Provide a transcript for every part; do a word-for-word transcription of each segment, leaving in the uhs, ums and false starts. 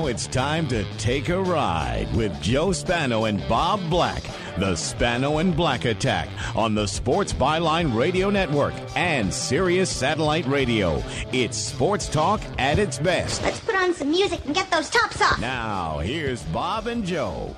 it's time to take a ride with Joe Spano and Bob Black. The Spano and Black Attack on the Sports Byline Radio Network and Sirius Satellite Radio. It's sports talk at its best. Let's put on some music and get those tops off. Now, here's Bob and Joe.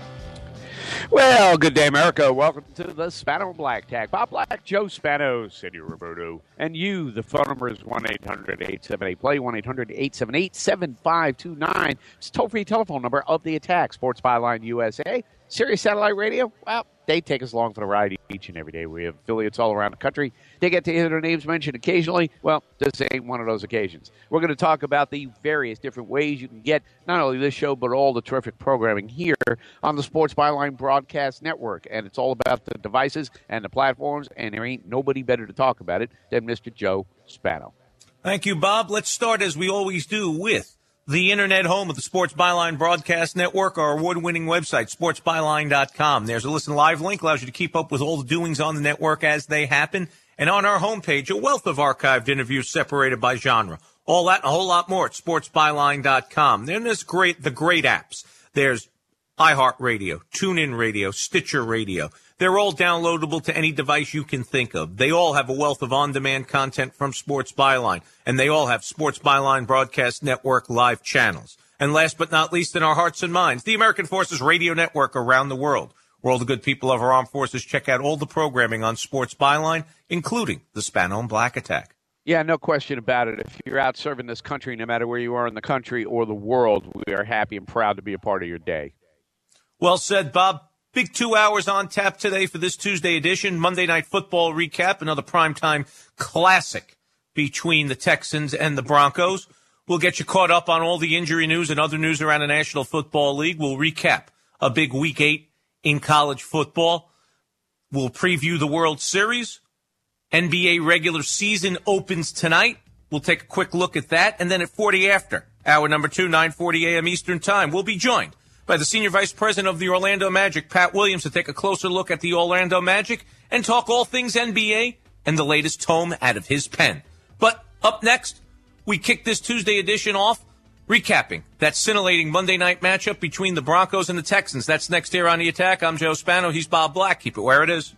Well, good day, America. Welcome to the Spano and Black Attack. Bob Black, Joe Spano, Senor Roberto, and you. The phone number is one eight hundred eight seven eight play, one eight hundred eight seven eight seven five two nine. It's a toll-free telephone number of the Attack. Sports Byline U S A. Sirius Satellite Radio, well, they take us along for the ride each and every day. We have affiliates all around the country. They get to hear their names mentioned occasionally. Well, this ain't one of those occasions. We're going to talk about the various different ways you can get not only this show, but all the terrific programming here on the Sports Byline Broadcast Network. And it's all about the devices and the platforms, and there ain't nobody better to talk about it than Mister Joe Spano. Thank you, Bob. Let's start, as we always do, with the internet home of the Sports Byline Broadcast Network, our award-winning website, sports byline dot com. There's a listen live link, allows you to keep up with all the doings on the network as they happen. And on our homepage, a wealth of archived interviews separated by genre. All that and a whole lot more at sports byline dot com. Then there's great, the great apps. There's iHeartRadio, TuneIn Radio, Stitcher Radio. They're all downloadable to any device you can think of. They all have a wealth of on-demand content from Sports Byline, and they all have Sports Byline Broadcast Network live channels. And last but not least, in our hearts and minds, the American Forces Radio Network around the world, where all the good people of our armed forces check out all the programming on Sports Byline, including the Spano and Black Attack. Yeah, no question about it. If you're out serving this country, no matter where you are in the country or the world, we are happy and proud to be a part of your day. Well said, Bob. Big two hours on tap today for this Tuesday edition. Monday Night Football recap, another primetime classic between the Texans and the Broncos. We'll get you caught up on all the injury news and other news around the National Football League. We'll recap a big week eight in college football. We'll preview the World Series. N B A regular season opens tonight. We'll take a quick look at that. And then at forty after, hour number two, nine forty a.m. Eastern Time, we'll be joined by the Senior Vice President of the Orlando Magic, Pat Williams, to take a closer look at the Orlando Magic and talk all things N B A and the latest tome out of his pen. But up next, we kick this Tuesday edition off recapping that scintillating Monday night matchup between the Broncos and the Texans. That's next here on The Attack. I'm Joe Spano. He's Bob Black. Keep it where it is.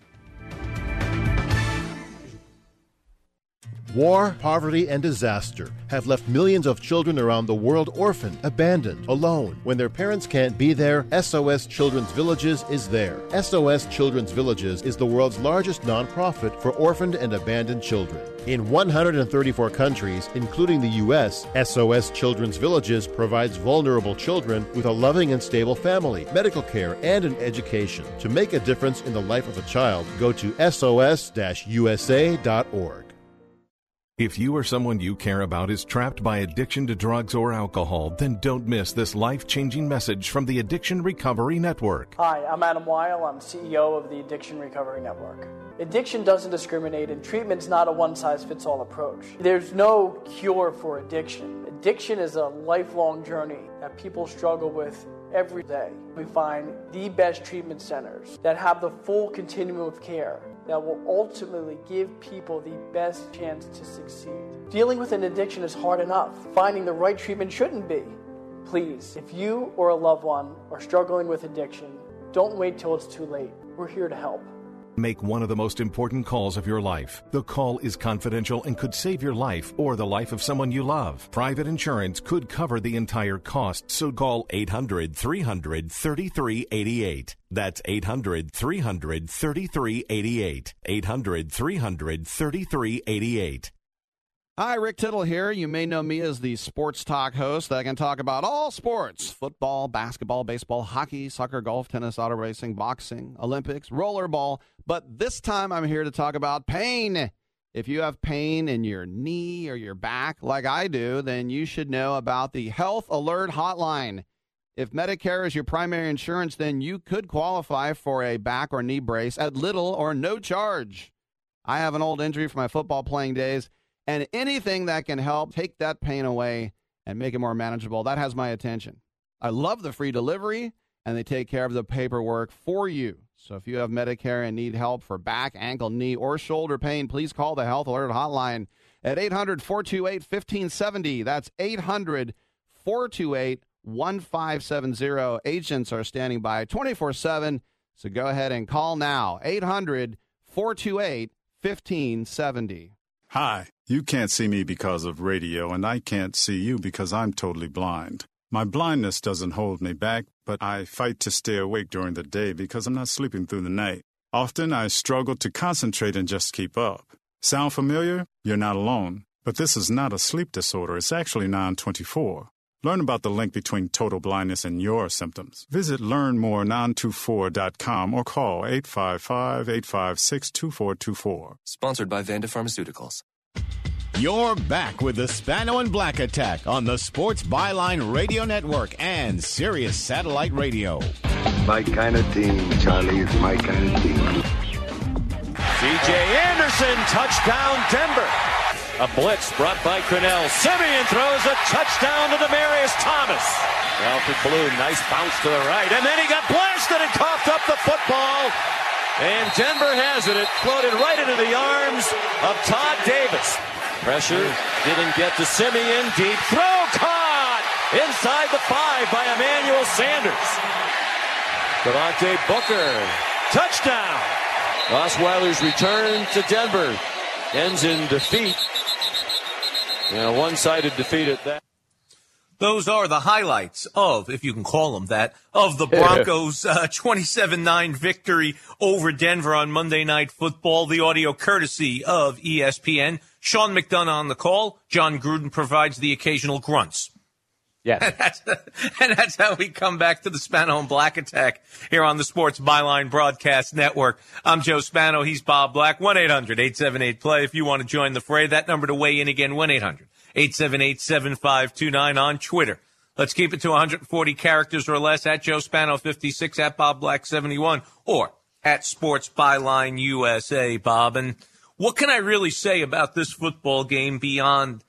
War, poverty, and disaster have left millions of children around the world orphaned, abandoned, alone. When their parents can't be there, S O S Children's Villages is there. S O S Children's Villages is the world's largest nonprofit for orphaned and abandoned children. In one hundred thirty-four countries, including the U S, S O S Children's Villages provides vulnerable children with a loving and stable family, medical care, and an education. To make a difference in the life of a child, go to S O S U S A dot org. If you or someone you care about is trapped by addiction to drugs or alcohol, then don't miss this life-changing message from the Addiction Recovery Network. Hi, I'm Adam Weil. I'm C E O of the Addiction Recovery Network. Addiction doesn't discriminate, and treatment's not a one-size-fits-all approach. There's no cure for addiction. Addiction is a lifelong journey that people struggle with every day. We find the best treatment centers that have the full continuum of care that will ultimately give people the best chance to succeed. Dealing with an addiction is hard enough. Finding the right treatment shouldn't be. Please, if you or a loved one are struggling with addiction, don't wait till it's too late. We're here to help. Make one of the most important calls of your life. The call is confidential and could save your life or the life of someone you love. Private insurance could cover the entire cost, so call eight hundred, three hundred, thirty-three eighty-eight. That's eight hundred, three hundred, thirty-three eighty-eight. eight hundred, three hundred, thirty-three eighty-eight. Hi, Rick Tittle here. You may know me as the sports talk host that can talk about all sports: football, basketball, baseball, hockey, soccer, golf, tennis, auto racing, boxing, Olympics, rollerball. But this time I'm here to talk about pain. If you have pain in your knee or your back like I do, then you should know about the Health Alert Hotline. If Medicare is your primary insurance, then you could qualify for a back or knee brace at little or no charge. I have an old injury from my football playing days, and anything that can help take that pain away and make it more manageable, that has my attention. I love the free delivery, and they take care of the paperwork for you. So if you have Medicare and need help for back, ankle, knee, or shoulder pain, please call the Health Alert Hotline at eight hundred, four two eight, one five seven zero. That's eight hundred, four two eight, one five seven zero. Agents are standing by twenty-four seven, so go ahead and call now. eight hundred, four two eight, one five seven zero. Hi, you can't see me because of radio, and I can't see you because I'm totally blind. My blindness doesn't hold me back, but I fight to stay awake during the day because I'm not sleeping through the night. Often I struggle to concentrate and just keep up. Sound familiar? You're not alone. But this is not a sleep disorder. It's actually nine twenty-four. Learn about the link between total blindness and your symptoms. Visit learn more nine two four dot com or call eight five five, eight five six, two four two four. Sponsored by Vanda Pharmaceuticals. You're back with the Spano and Black Attack on the Sports Byline Radio Network and Sirius Satellite Radio. My kind of team, Charlie, is my kind of team. C J Anderson, touchdown Denver. A blitz brought by Cornell. Simeon throws a touchdown to Demaryius Thomas. Alfred Blue, nice bounce to the right. And then he got blasted and coughed up the football. And Denver has it. It floated right into the arms of Todd Davis. Pressure didn't get to Simeon. Deep throw caught inside the five by Emmanuel Sanders. Devontae Booker. Touchdown. Osweiler's return to Denver ends in defeat. And a one-sided defeat at that. Those are the highlights of, if you can call them that, of the Broncos' uh, twenty-seven nine victory over Denver on Monday Night Football. The audio courtesy of E S P N. Sean McDonough on the call. John Gruden provides the occasional grunts. Yes. And that's, and that's how we come back to the Spano and Black Attack here on the Sports Byline Broadcast Network. I'm Joe Spano. He's Bob Black. one eight hundred, eight seven eight, play if you want to join the fray. That number to weigh in again, one eight hundred, eight seven eight, seven five two nine on Twitter. Let's keep it to one hundred forty characters or less at Joe Spano fifty-six, at Bob Black seventy-one, or at Sports Byline U S A, Bob. And what can I really say about this football game beyond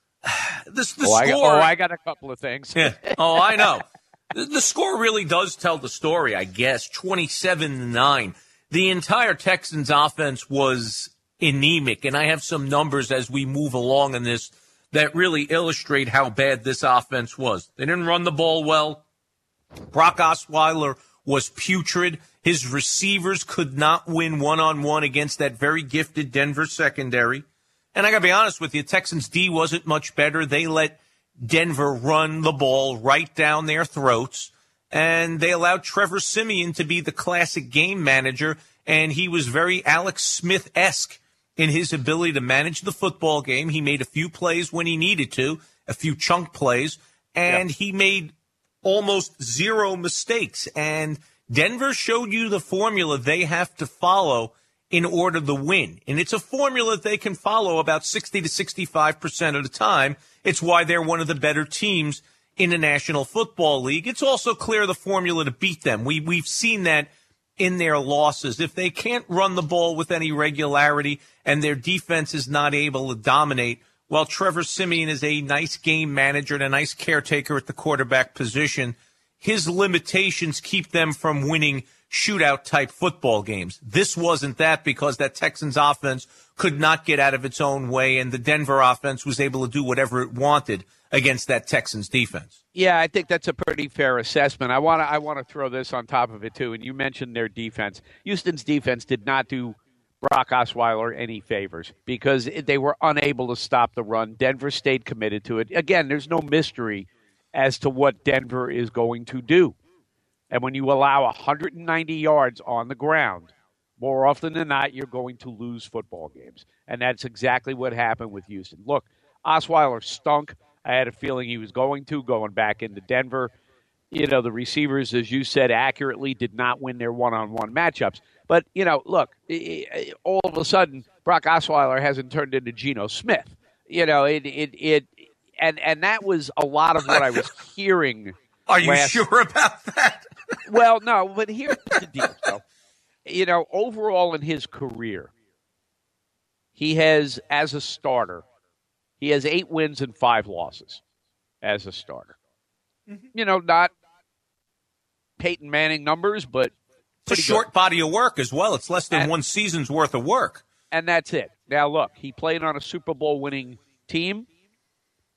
this? The oh, score. I, oh, I got a couple of things. Yeah. Oh, I know. the, the score really does tell the story, I guess. twenty-seven to nine. The entire Texans offense was anemic, and I have some numbers as we move along in this that really illustrate how bad this offense was. They didn't run the ball well. Brock Osweiler was putrid. His receivers could not win one-on-one against that very gifted Denver secondary. And I got to be honest with you, Texans D wasn't much better. They let Denver run the ball right down their throats, and they allowed Trevor Siemian to be the classic game manager, and he was very Alex Smith-esque in his ability to manage the football game. He made a few plays when he needed to, a few chunk plays, and yep. he made almost zero mistakes. And Denver showed you the formula they have to follow in order to win. And it's a formula they can follow about sixty to sixty-five percent of the time. It's why they're one of the better teams in the National Football League. It's also clear the formula to beat them. We, we've seen that in their losses. If they can't run the ball with any regularity and their defense is not able to dominate, while Trevor Siemian is a nice game manager and a nice caretaker at the quarterback position, his limitations keep them from winning shootout-type football games. This wasn't that because that Texans offense could not get out of its own way, and the Denver offense was able to do whatever it wanted against that Texans defense. Yeah, I think that's a pretty fair assessment. I want to I want to throw this on top of it, too, and you mentioned their defense. Houston's defense did not do Brock Osweiler any favors because they were unable to stop the run. Denver stayed committed to it. Again, there's no mystery as to what Denver is going to do. And when you allow one hundred ninety yards on the ground, more often than not, you're going to lose football games. And that's exactly what happened with Houston. Look, Osweiler stunk. I had a feeling he was going to, going back into Denver. You know, the receivers, as you said accurately, did not win their one-on-one matchups. But, you know, look, all of a sudden, Brock Osweiler hasn't turned into Geno Smith. You know, it, it, it, and, and that was a lot of what I was hearing. Are you last... sure about that? Well, no, but here's the deal, though. You know, overall in his career, he has, as a starter, he has eight wins and five losses as a starter. Mm-hmm. You know, not Peyton Manning numbers, but it's a short good. body of work as well. It's less than and, one season's worth of work. And that's it. Now, look, he played on a Super Bowl winning team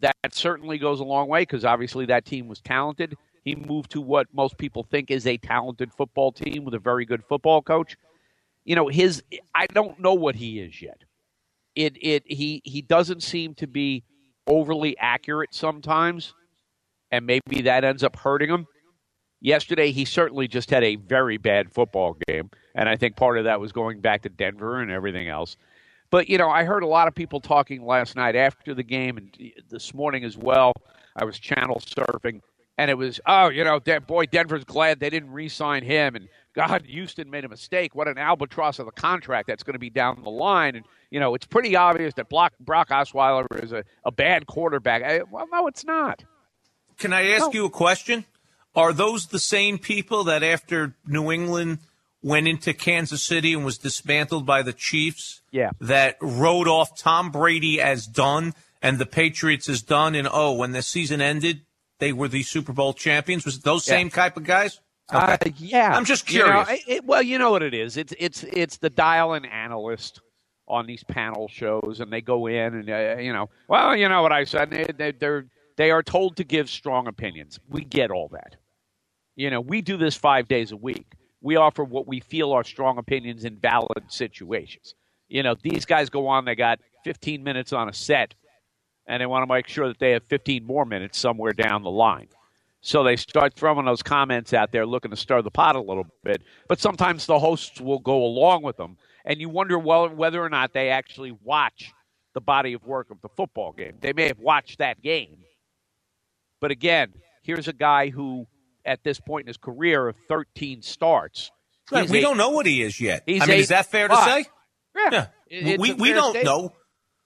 that certainly goes a long way because obviously that team was talented. He moved to what most people think is a talented football team with a very good football coach. You know, his I don't know what he is yet. It it he he doesn't seem to be overly accurate sometimes, and maybe that ends up hurting him. Yesterday, he certainly just had a very bad football game, and I think part of that was going back to Denver and everything else. But, you know, I heard a lot of people talking last night after the game and this morning as well. I was channel surfing, and it was, oh, you know, De- boy, Denver's glad they didn't re-sign him, and God, Houston made a mistake. What an albatross of a contract that's going to be down the line. And, you know, it's pretty obvious that Brock, Brock Osweiler is a, a bad quarterback. I, well, no, it's not. Can I ask no. you a question? Are those the same people that after New England went into Kansas City and was dismantled by the Chiefs, yeah. that wrote off Tom Brady as done and the Patriots as done, and, oh, when the season ended, they were the Super Bowl champions? Was it those yeah. same type of guys? Okay. Uh, yeah. I'm just curious. You know, it, well, you know what it is. It's it's it's the dial-in analyst on these panel shows, and they go in and, uh, you know, well, you know what I said. They, they, they're, they are told to give strong opinions. We get all that. You know, we do this five days a week. We offer what we feel are strong opinions in valid situations. You know, these guys go on, they got fifteen minutes on a set, and they want to make sure that they have fifteen more minutes somewhere down the line. So they start throwing those comments out there looking to stir the pot a little bit. But sometimes the hosts will go along with them, and you wonder well, whether or not they actually watch the body of work of the football game. They may have watched that game. But again, here's a guy who, at this point in his career of thirteen starts. Right, we a, don't know what he is yet. I mean, a, is that fair to say? Yeah. yeah. We we don't statement. know.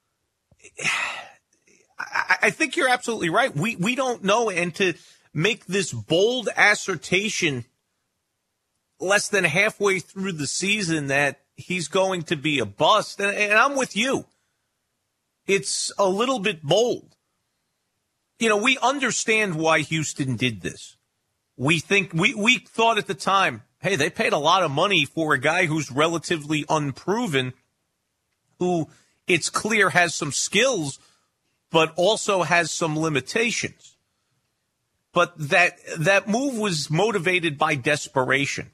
I, I think you're absolutely right. We we don't know, and to make this bold assertion less than halfway through the season that he's going to be a bust, and, and I'm with you. It's a little bit bold. You know, we understand why Houston did this. We think we, we thought at the time, hey, they paid a lot of money for a guy who's relatively unproven, who it's clear has some skills, but also has some limitations. But that that move was motivated by desperation.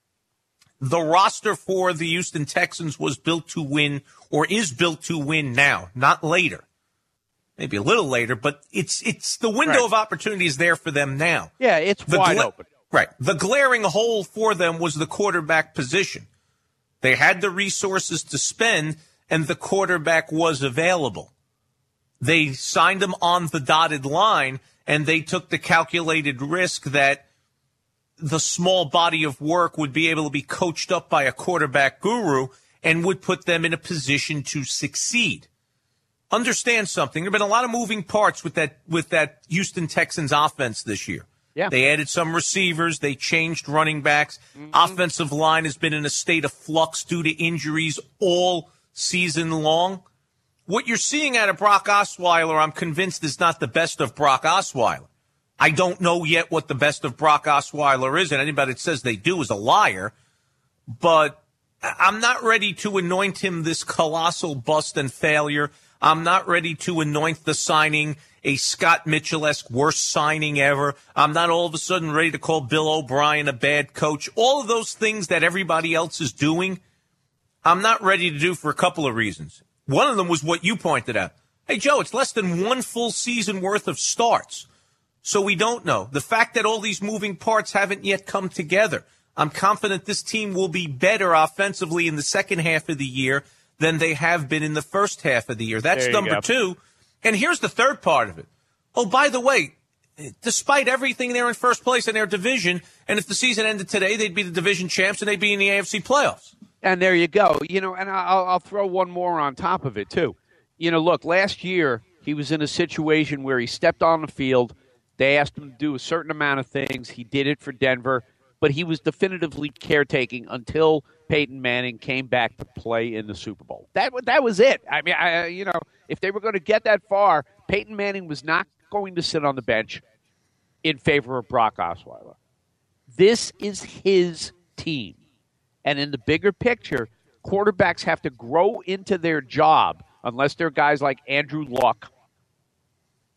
The roster for the Houston Texans was built to win, or is built to win now, not later. Maybe a little later, but it's it's the window right. of opportunity is there for them now. Yeah, it's the wide gla- open. Right. The glaring hole for them was the quarterback position. They had the resources to spend, and the quarterback was available. They signed him on the dotted line, and they took the calculated risk that the small body of work would be able to be coached up by a quarterback guru and would put them in a position to succeed. Understand something. There have been a lot of moving parts with that with that Houston Texans offense this year. Yeah. They added some receivers. They changed running backs. Mm-hmm. Offensive line has been in a state of flux due to injuries all season long. What you're seeing out of Brock Osweiler, I'm convinced, is not the best of Brock Osweiler. I don't know yet what the best of Brock Osweiler is, and anybody that says they do is a liar. But I'm not ready to anoint him this colossal bust and failure. I'm not ready to anoint the signing a Scott Mitchell-esque worst signing ever. I'm not all of a sudden ready to call Bill O'Brien a bad coach. All of those things that everybody else is doing, I'm not ready to do for a couple of reasons. One of them was what you pointed out. Hey, Joe, it's less than one full season worth of starts. So we don't know. The fact that all these moving parts haven't yet come together. I'm confident this team will be better offensively in the second half of the year than they have been in the first half of the year. That's number go. two. And here's the third part of it. Oh, by the way, despite everything, they're in first place in their division. And if the season ended today, they'd be the division champs and they'd be in the A F C playoffs. And there you go. You know, and I'll, I'll throw one more on top of it, too. You know, look, last year he was in a situation where he stepped on the field. They asked him to do a certain amount of things. He did it for Denver, but he was definitively caretaking until Peyton Manning came back to play in the Super Bowl. That that was it. I mean, I, you know, if they were going to get that far, Peyton Manning was not going to sit on the bench in favor of Brock Osweiler. This is his team. And in the bigger picture, quarterbacks have to grow into their job unless they're guys like Andrew Luck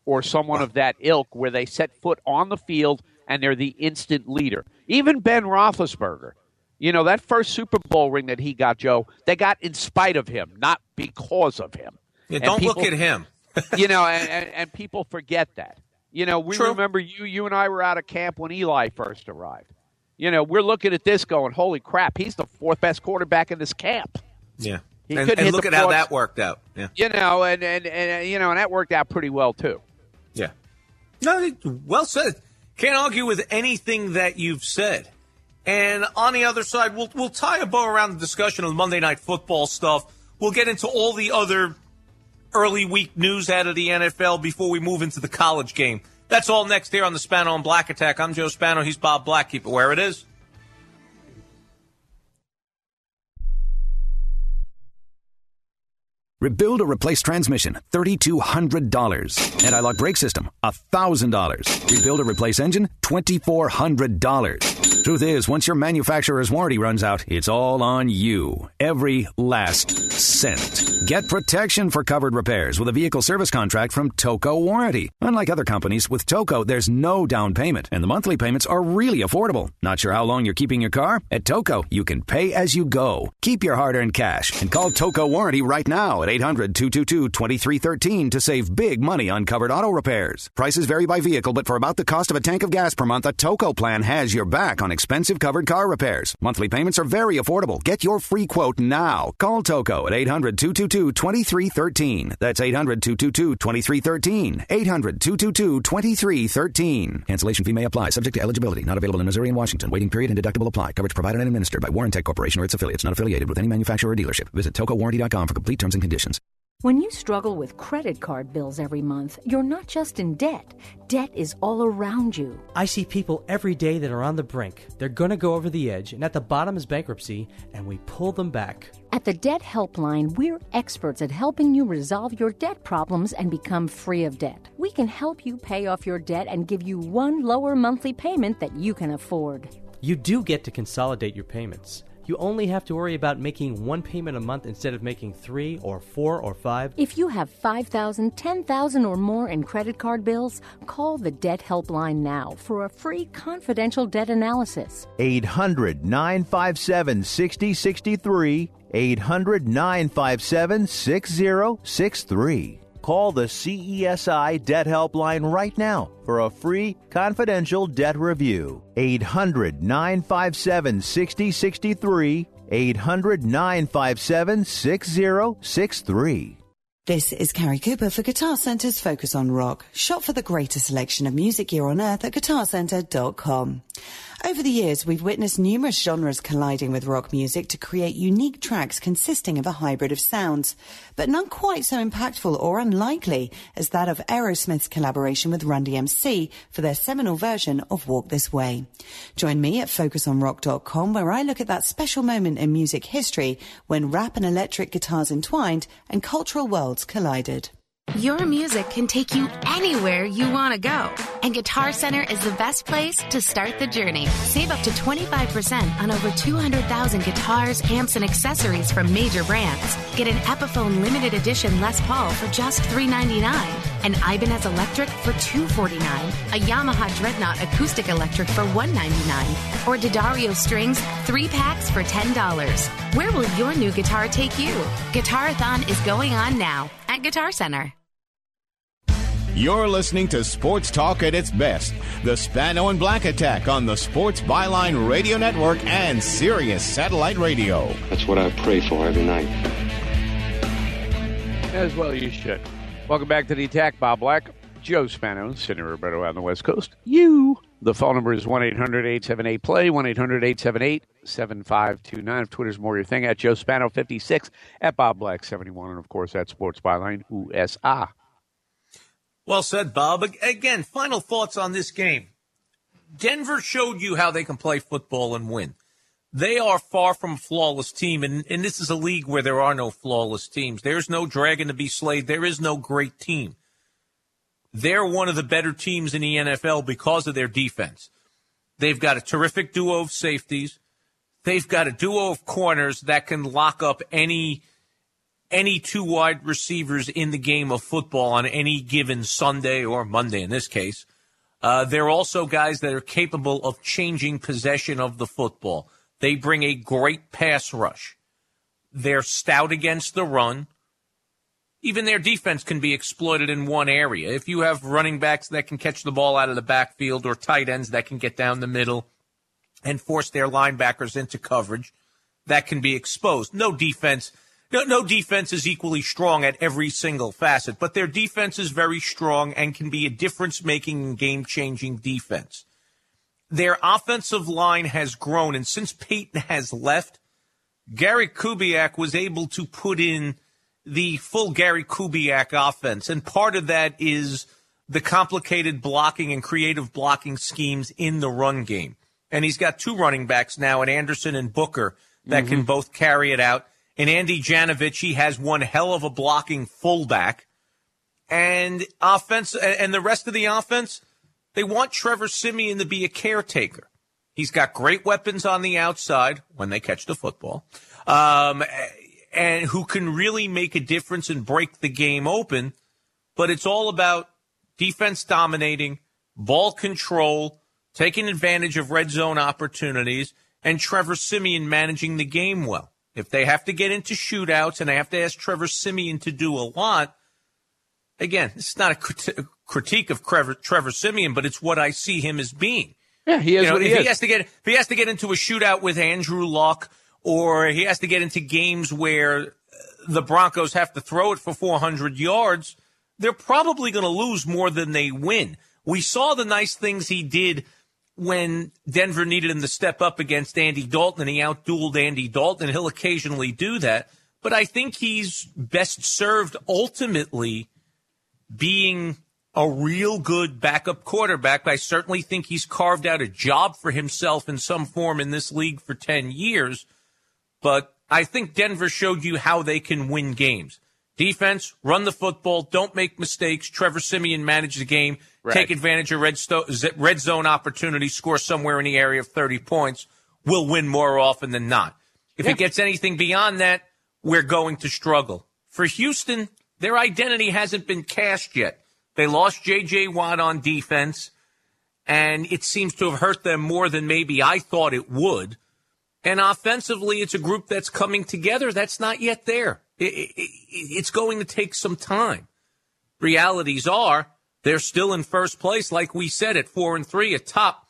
or someone of that ilk where they set foot on the field and they're the instant leader. Even Ben Roethlisberger, you know, that first Super Bowl ring that he got, Joe, they got in spite of him, not because of him. Yeah, don't people, look at him. you know, and, and, and people forget that. You know, we True. remember you you and I were out of camp when Eli first arrived. You know, we're looking at this going, holy crap, he's the fourth best quarterback in this camp. Yeah. He and couldn't and hit look the at how fourth- that worked out. Yeah. You know, and, and, and, you know, and that worked out pretty well, too. Yeah. No, well said. Can't argue with anything that you've said. And on the other side, we'll we'll tie a bow around the discussion of Monday Night Football stuff. We'll get into all the other early week news out of the N F L before we move into the college game. That's all next here on the Spano and Black Attack. I'm Joe Spano. He's Bob Black. Keep it where it is. Rebuild or replace transmission, three thousand two hundred dollars. Anti-lock brake system, one thousand dollars. Rebuild or replace engine, two thousand four hundred dollars. Truth is, once your manufacturer's warranty runs out, it's all on you. Every last cent. Get protection for covered repairs with a vehicle service contract from Toco Warranty. Unlike other companies, with Toco, there's no down payment, and the monthly payments are really affordable. Not sure how long you're keeping your car? At Toco, you can pay as you go. Keep your hard-earned cash and call Toco Warranty right now at eight hundred, two two two, two three one three to save big money on covered auto repairs. Prices vary by vehicle, but for about the cost of a tank of gas per month, a Toco plan has your back on expensive covered car repairs. Monthly payments are very affordable. Get your free quote now. Call Toco at eight hundred, two two two, two three one three. That's eight hundred, two two two, two three one three. eight hundred, two two two, two three one three. Cancellation fee may apply. Subject to eligibility. Not available in Missouri and Washington. Waiting period and deductible apply. Coverage provided and administered by Warrantech Corporation or its affiliates. Not affiliated with any manufacturer or dealership. Visit toco warranty dot com for complete terms and conditions. When you struggle with credit card bills every month, you're not just in debt. Debt is all around you. I see people every day that are on the brink. They're going to go over the edge, and at the bottom is bankruptcy, and we pull them back. At the Debt Helpline, we're experts at helping you resolve your debt problems and become free of debt. We can help you pay off your debt and give you one lower monthly payment that you can afford. You do get to consolidate your payments. You only have to worry about making one payment a month instead of making three or four or five. If you have five thousand dollars, ten thousand dollars or more in credit card bills, call the Debt Helpline now for a free confidential debt analysis. eight hundred, nine five seven, six zero six three. eight hundred, nine five seven, six zero six three. Call the C E S I Debt Helpline right now for a free confidential debt review. eight hundred, nine five seven, six zero six three. eight hundred, nine five seven, six zero six three. This is Carrie Cooper for Guitar Center's Focus on Rock. Shop for the greatest selection of music gear on earth at guitar center dot com. Over the years, we've witnessed numerous genres colliding with rock music to create unique tracks consisting of a hybrid of sounds, but none quite so impactful or unlikely as that of Aerosmith's collaboration with Run D M C for their seminal version of Walk This Way. Join me at focus on rock dot com, where I look at that special moment in music history when rap and electric guitars entwined and cultural worlds collided. Your music can take you anywhere you want to go. And Guitar Center is the best place to start the journey. Save up to twenty-five percent on over two hundred thousand guitars, amps, and accessories from major brands. Get an Epiphone limited edition Les Paul for just three ninety-nine, an Ibanez Electric for two forty-nine, a Yamaha Dreadnought Acoustic Electric for one ninety-nine, or D'Addario Strings three packs for ten dollars. Where will your new guitar take you? Guitarathon is going on now at Guitar Center. You're listening to Sports Talk at its best. The Spano and Black Attack on the Sports Byline Radio Network and Sirius Satellite Radio. That's what I pray for every night. As well you should. Welcome back to the Attack. Bob Black, Joe Spano, Sidney Roberto out on the West Coast. You. The phone number is one eight hundred eight seven eight play, one eight hundred eight seven eight seven five two nine. If Twitter's more your thing, at Joe Spano fifty-six, at Bob Black seventy-one, and of course at Sports Byline U S A. Well said, Bob. Again, final thoughts on this game. Denver showed you how they can play football and win. They are far from a flawless team, and, and this is a league where there are no flawless teams. There's no dragon to be slayed. There is no great team. They're one of the better teams in the N F L because of their defense. They've got a terrific duo of safeties. They've got a duo of corners that can lock up any any two wide receivers in the game of football on any given Sunday or Monday in this case. Uh, they're also guys that are capable of changing possession of the football. They bring a great pass rush. They're stout against the run. Even their defense can be exploited in one area. If you have running backs that can catch the ball out of the backfield or tight ends that can get down the middle and force their linebackers into coverage, that can be exposed. No defense, no, no defense is equally strong at every single facet, but their defense is very strong and can be a difference-making and game-changing defense. Their offensive line has grown, and since Peyton has left, Gary Kubiak was able to put in the full Gary Kubiak offense, and part of that is the complicated blocking and creative blocking schemes in the run game. And he's got two running backs now, in Anderson and Booker, that mm-hmm. can both carry it out. And Andy Janovich, he has one hell of a blocking fullback. And offense, and the rest of the offense, they want Trevor Siemian to be a caretaker. He's got great weapons on the outside when they catch the football, um, and who can really make a difference and break the game open. But it's all about defense dominating, ball control, taking advantage of red zone opportunities, and Trevor Siemian managing the game well. If they have to get into shootouts and they have to ask Trevor Siemian to do a lot, again, it's not a crit- critique of Trevor, Trevor Siemian, but it's what I see him as being. Yeah, he is. You know, what he if is. he has to get, if he has to get into a shootout with Andrew Luck, or he has to get into games where the Broncos have to throw it for four hundred yards, they're probably going to lose more than they win. We saw the nice things he did when Denver needed him to step up against Andy Dalton, and he outdueled Andy Dalton. He'll occasionally do that. But I think he's best served ultimately being a real good backup quarterback. I certainly think he's carved out a job for himself in some form in this league for ten years. But I think Denver showed you how they can win games. Defense, run the football, don't make mistakes. Trevor Siemian manage the game, right. Take advantage of red, sto- red zone opportunities, score somewhere in the area of thirty points. We'll win more often than not. If yeah. it gets anything beyond that, we're going to struggle. For Houston, their identity hasn't been cast yet. They lost J J. Watt on defense, and it seems to have hurt them more than maybe I thought it would. And offensively, it's a group that's coming together that's not yet there. It, it, it, it's going to take some time. Realities are they're still in first place, like we said, at four and three atop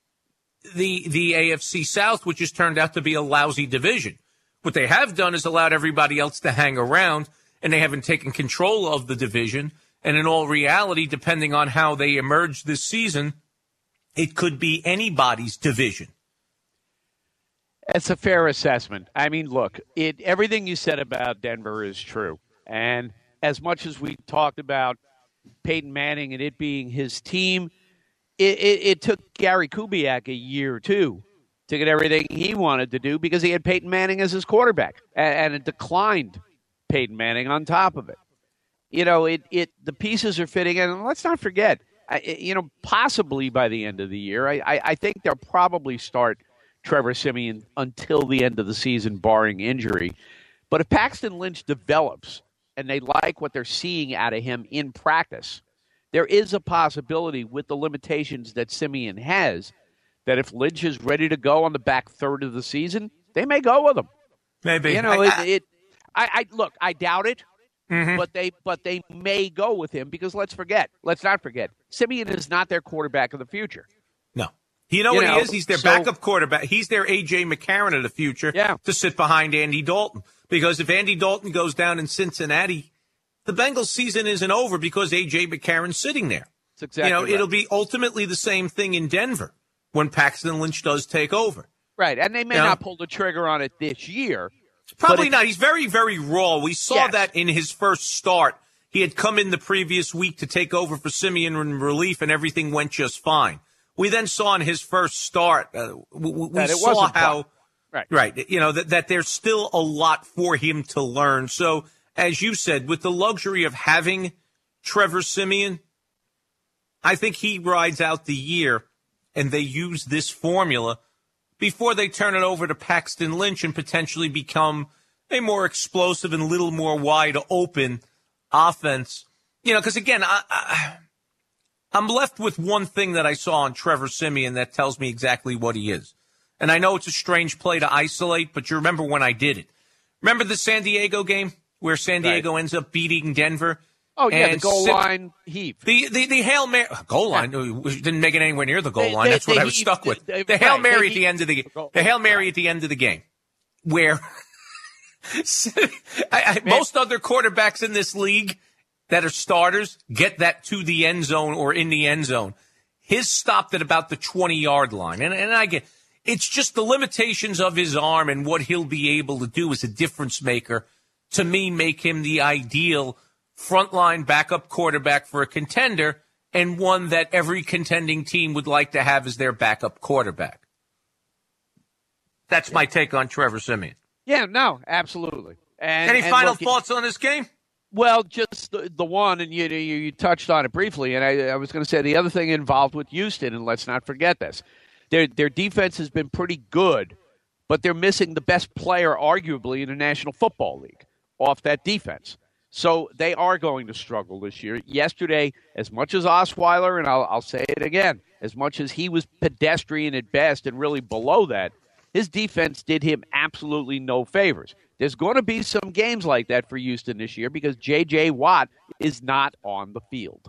the the A F C South, which has turned out to be a lousy division. What they have done is allowed everybody else to hang around, and they haven't taken control of the division. And in all reality, depending on how they emerge this season, it could be anybody's division. It's a fair assessment. I mean, look, it, everything you said about Denver is true. And as much as we talked about Peyton Manning and it being his team, it, it, it took Gary Kubiak a year or two to get everything he wanted to do because he had Peyton Manning as his quarterback, and, and it declined Peyton Manning on top of it. You know, it, it the pieces are fitting in. And let's not forget, I, you know, possibly by the end of the year, I, I, I think they'll probably start Trevor Siemian until the end of the season, barring injury. But if Paxton Lynch develops and they like what they're seeing out of him in practice, there is a possibility with the limitations that Siemian has that if Lynch is ready to go on the back third of the season, they may go with him. Maybe. You know, I, it, I, it I, I look, I doubt it. Mm-hmm. But they but they may go with him because let's forget, let's not forget, Siemian is not their quarterback of the future. No. You know you what know, he is? He's their so, backup quarterback. He's their A J. McCarron of the future yeah. to sit behind Andy Dalton. Because if Andy Dalton goes down in Cincinnati, the Bengals season isn't over because A J. McCarron's sitting there. That's exactly You know, right. it'll be ultimately the same thing in Denver when Paxton Lynch does take over. Right, and they may you not know? pull the trigger on it this year. Probably not. He's very, very raw. We saw yes. that in his first start. He had come in the previous week to take over for Siemian in relief, and everything went just fine. We then saw in his first start, uh, we, we it saw wasn't how, right. right, you know, that, that there's still a lot for him to learn. So, as you said, with the luxury of having Trevor Siemian, I think he rides out the year, and they use this formula before they turn it over to Paxton Lynch and potentially become a more explosive and a little more wide open offense. You know, because again, I, I, I'm left with one thing that I saw on Trevor Siemian that tells me exactly what he is. And I know it's a strange play to isolate, but you remember when I did it. Remember the San Diego game where San Diego right. ends up beating Denver? Oh, yeah, and the goal sit, line heave. The, the, the Hail Mary. Goal line. Yeah. Didn't make it anywhere near the goal they, line. They, That's what they I was heaved, stuck with. They, the Hail right, Mary at heaved, the end of the game. The Hail Mary at the end of the game. Where I, I, most other quarterbacks in this league that are starters get that to the end zone or in the end zone. His stopped at about the twenty-yard line. And, and I get it's just the limitations of his arm and what he'll be able to do as a difference maker, to me, make him the ideal frontline backup quarterback for a contender and one that every contending team would like to have as their backup quarterback. That's my take on Trevor Siemian. Yeah, no, absolutely. And, Any and final look, thoughts on this game? Well, just the, the one, and you, you you touched on it briefly, and I, I was going to say the other thing involved with Houston, and let's not forget this. Their, their defense has been pretty good, but they're missing the best player, arguably, in the National Football League off that defense. So they are going to struggle this year. Yesterday, as much as Osweiler, and I'll, I'll say it again, as much as he was pedestrian at best and really below that, his defense did him absolutely no favors. There's going to be some games like that for Houston this year because J J. Watt is not on the field.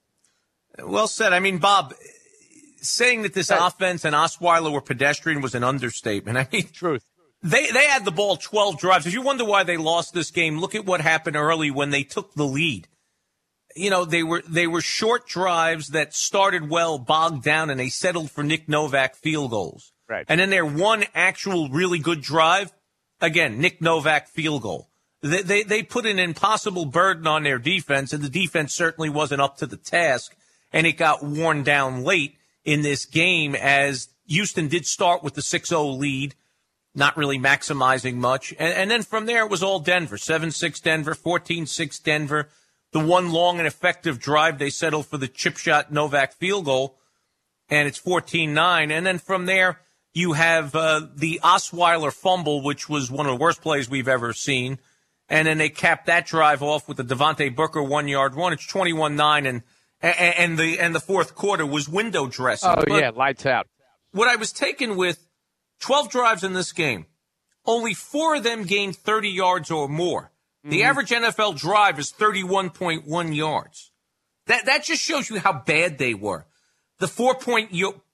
Well said. I mean, Bob, saying that this that, offense and Osweiler were pedestrian was an understatement. I mean, truth. They they had the ball twelve drives. If you wonder why they lost this game, look at what happened early when they took the lead. You know, they were they were short drives that started well, bogged down, and they settled for Nick Novak field goals. Right. And then their one actual really good drive, again, Nick Novak field goal. They, they they put an impossible burden on their defense, and the defense certainly wasn't up to the task, and it got worn down late in this game as Houston did start with the six oh lead, not really maximizing much. And, and then from there, it was all Denver, seven six Denver, fourteen six Denver. The one long and effective drive, they settled for the chip shot Novak field goal, and it's fourteen nine. And then from there, you have uh, the Osweiler fumble, which was one of the worst plays we've ever seen. And then they capped that drive off with the Devontae Booker one-yard run. It's twenty-one nine, and, and and the and the fourth quarter was window dressing. Oh, but yeah, lights out. What I was taken with, twelve drives in this game, only four of them gained thirty yards or more. Mm-hmm. The average N F L drive is thirty-one point one yards. That that just shows you how bad they were. The four point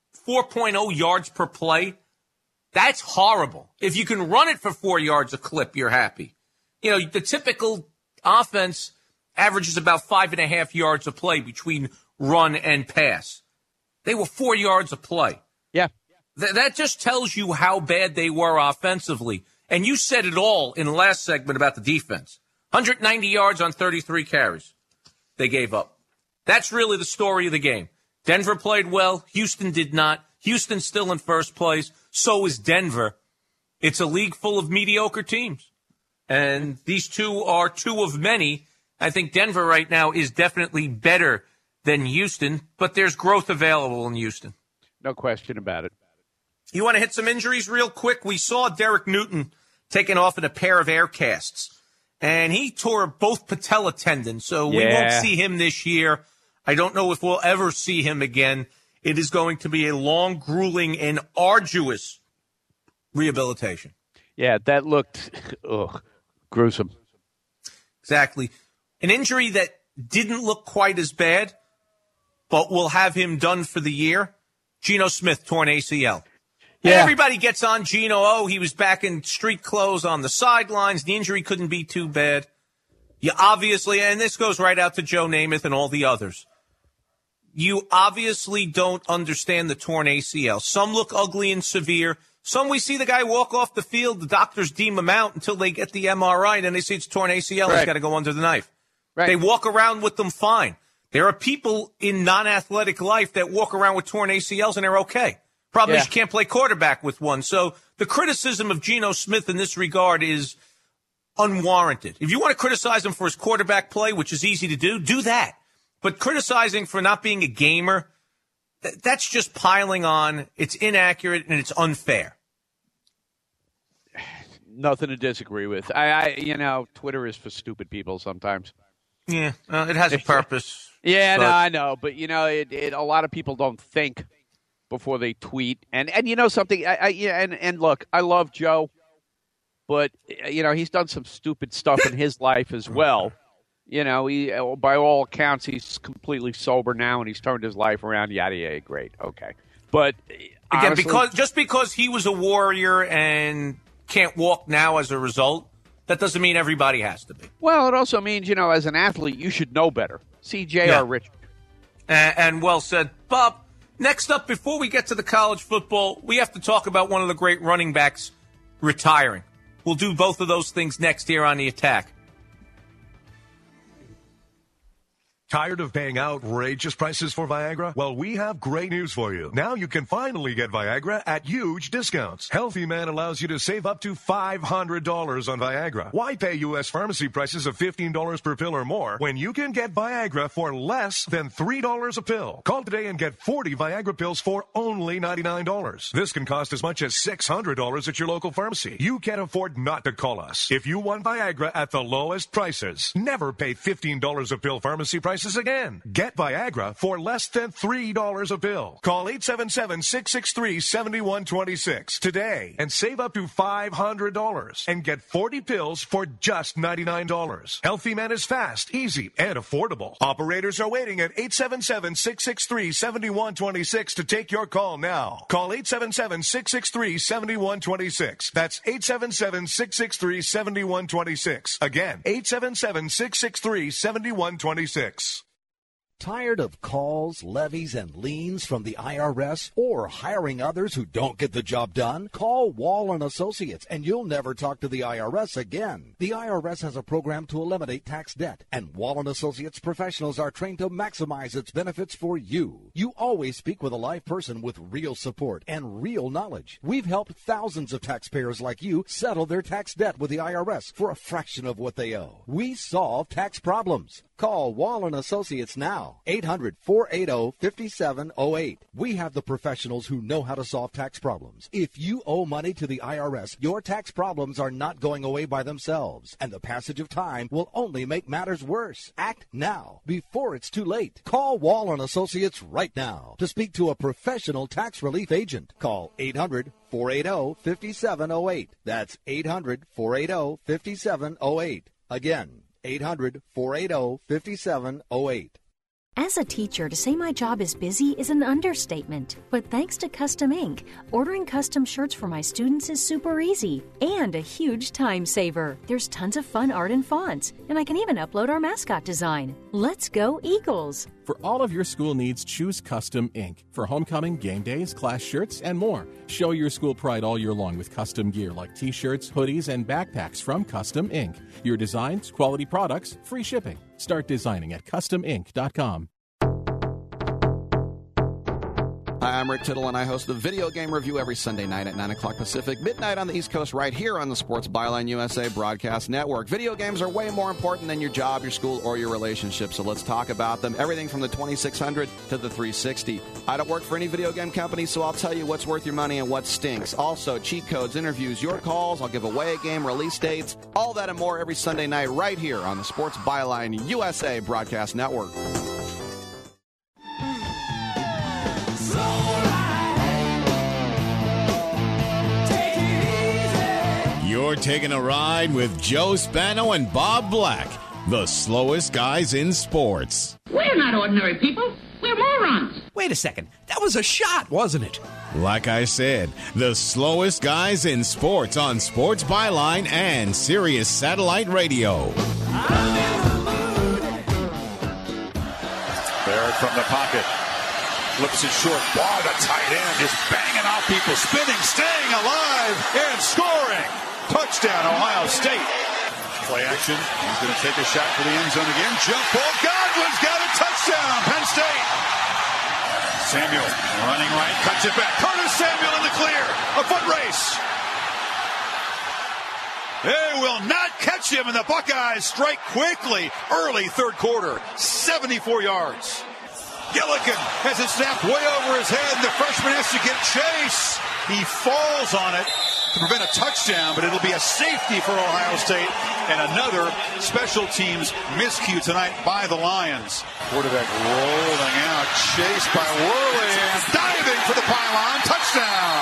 oh yards per play, that's horrible. If you can run it for four yards a clip, you're happy. You know, the typical offense averages about five and a half yards a play between run and pass. They were four yards a play. Yeah. Th- that just tells you how bad they were offensively. And you said it all in the last segment about the defense. one hundred ninety yards on thirty-three carries they gave up. That's really the story of the game. Denver played well. Houston did not. Houston's still in first place. So is Denver. It's a league full of mediocre teams. And these two are two of many. I think Denver right now is definitely better than Houston, but there's growth available in Houston. No question about it. You want to hit some injuries real quick? We saw Derek Newton taken off in a pair of air casts, and he tore both patella tendons, so yeah. We won't see him this year. I don't know if we'll ever see him again. It is going to be a long, grueling, and arduous rehabilitation. Yeah, that looked ugh, gruesome. Exactly. An injury that didn't look quite as bad, but will have him done for the year. Geno Smith, torn A C L. Yeah. And everybody gets on Geno. Oh, he was back in street clothes on the sidelines. The injury couldn't be too bad. You obviously, and this goes right out to Joe Namath and all the others, you obviously don't understand the torn A C L. Some look ugly and severe. Some we see the guy walk off the field, the doctors deem him out until they get the M R I, and then they say it's torn A C L. Right. He's got to go under the knife. Right. They walk around with them fine. There are people in non-athletic life that walk around with torn A C Ls, and they're okay. Problem yeah. is you can't play quarterback with one. So the criticism of Geno Smith in this regard is unwarranted. If you want to criticize him for his quarterback play, which is easy to do, do that. But criticizing for not being a gamer, th- that's just piling on. It's inaccurate and it's unfair. Nothing to disagree with. I, I, you know, Twitter is for stupid people sometimes. Yeah, uh, it has a purpose. Yeah, but... no, I know, but you know, it, it, a lot of people don't think before they tweet, and and you know something, I, I yeah, and and look, I love Joe, but you know he's done some stupid stuff in his life as well. You know, he by all accounts he's completely sober now, and he's turned his life around. Yada yada, great, okay, but again, honestly, because just because he was a warrior and can't walk now as a result, that doesn't mean everybody has to be. Well, it also means, you know, as an athlete, you should know better. See J R. Yeah. Richard. And, and well said. Bob, next up, before we get to the college football, we have to talk about one of the great running backs retiring. We'll do both of those things next here on The Attack. Tired of paying outrageous prices for Viagra? Well, we have great news for you. Now you can finally get Viagra at huge discounts. Healthy Man allows you to save up to five hundred dollars on Viagra. Why pay U S pharmacy prices of fifteen dollars per pill or more when you can get Viagra for less than three dollars a pill? Call today and get forty Viagra pills for only ninety-nine dollars. This can cost as much as six hundred dollars at your local pharmacy. You can't afford not to call us. If you want Viagra at the lowest prices, never pay fifteen dollars a pill pharmacy prices again. Get Viagra for less than three dollars a pill. Call eight seven seven, six six three, seven one two six today and save up to five hundred dollars and get forty pills for just ninety-nine dollars. Healthy Man is fast, easy, and affordable. Operators are waiting at eight seven seven, six six three, seven one two six to take your call now. Call eight seven seven, six six three, seven one two six. That's eight seven seven, six six three, seven one two six. Again, eight seven seven, six six three, seven one two six. Tired of calls, levies, and liens from the I R S or hiring others who don't get the job done? Call Wall and Associates and you'll never talk to the I R S again. The I R S has a program to eliminate tax debt, and Wall and Associates professionals are trained to maximize its benefits for you. You always speak with a live person with real support and real knowledge. We've helped thousands of taxpayers like you settle their tax debt with the I R S for a fraction of what they owe. We solve tax problems. Call Wall and Associates now. eight hundred, four eight zero, five seven zero eight. We have the professionals who know how to solve tax problems. If you owe money to the I R S, your tax problems are not going away by themselves, and the passage of time will only make matters worse. Act now, before it's too late. Call Wall and Associates right now to speak to a professional tax relief agent. Call eight hundred, four eight zero, five seven zero eight. That's eight hundred, four eight zero, five seven zero eight. Again, eight hundred, four eight zero, five seven zero eight. As a teacher, to say my job is busy is an understatement. But thanks to Custom Ink, ordering custom shirts for my students is super easy and a huge time saver. There's tons of fun art and fonts, and I can even upload our mascot design. Let's go Eagles! For all of your school needs, choose Custom Ink. For homecoming, game days, class shirts, and more. Show your school pride all year long with custom gear like t-shirts, hoodies, and backpacks from Custom Ink. Your designs, quality products, free shipping. Start designing at custom ink dot com. Hi, I'm Rick Tittle, and I host the Video Game Review every Sunday night at nine o'clock Pacific, midnight on the East Coast, right here on the Sports Byline U S A Broadcast Network. Video games are way more important than your job, your school, or your relationship, so let's talk about them. Everything from the twenty-six hundred to the three sixty. I don't work for any video game company, so I'll tell you what's worth your money and what stinks. Also, cheat codes, interviews, your calls. I'll give away a game, release dates, all that and more every Sunday night right here on the Sports Byline U S A Broadcast Network. You're taking a ride with Joe Spano and Bob Black, the slowest guys in sports. We're not ordinary people. We're morons. Wait a second. That was a shot, wasn't it? Like I said, the slowest guys in sports on Sports Byline and Sirius Satellite Radio. Barrett from the pocket. Flips it short. Wow, the tight end is banging off people, spinning, staying alive, and scoring. Touchdown, Ohio State. Play action. He's going to take a shot for the end zone again. Jump ball. Godwin's got a touchdown. Penn State. Samuel running right. Cuts it back. Curtis Samuel in the clear. A foot race. They will not catch him, and the Buckeyes strike quickly. Early third quarter. seventy-four yards. Gillikin has it snapped way over his head. The freshman has to get chase. He falls on it. to prevent a touchdown, but it'll be a safety for Ohio State and another special teams miscue tonight by the Lions. Quarterback rolling out, chased by Worley, and diving for the pylon. Touchdown!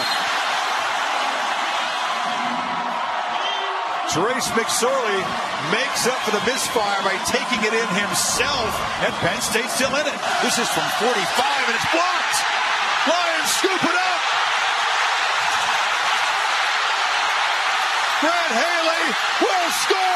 Trace McSorley makes up for the misfire by taking it in himself, and Penn State's still in it. This is from forty-five, and it's blocked. Lions scoop it up. Brad Haley will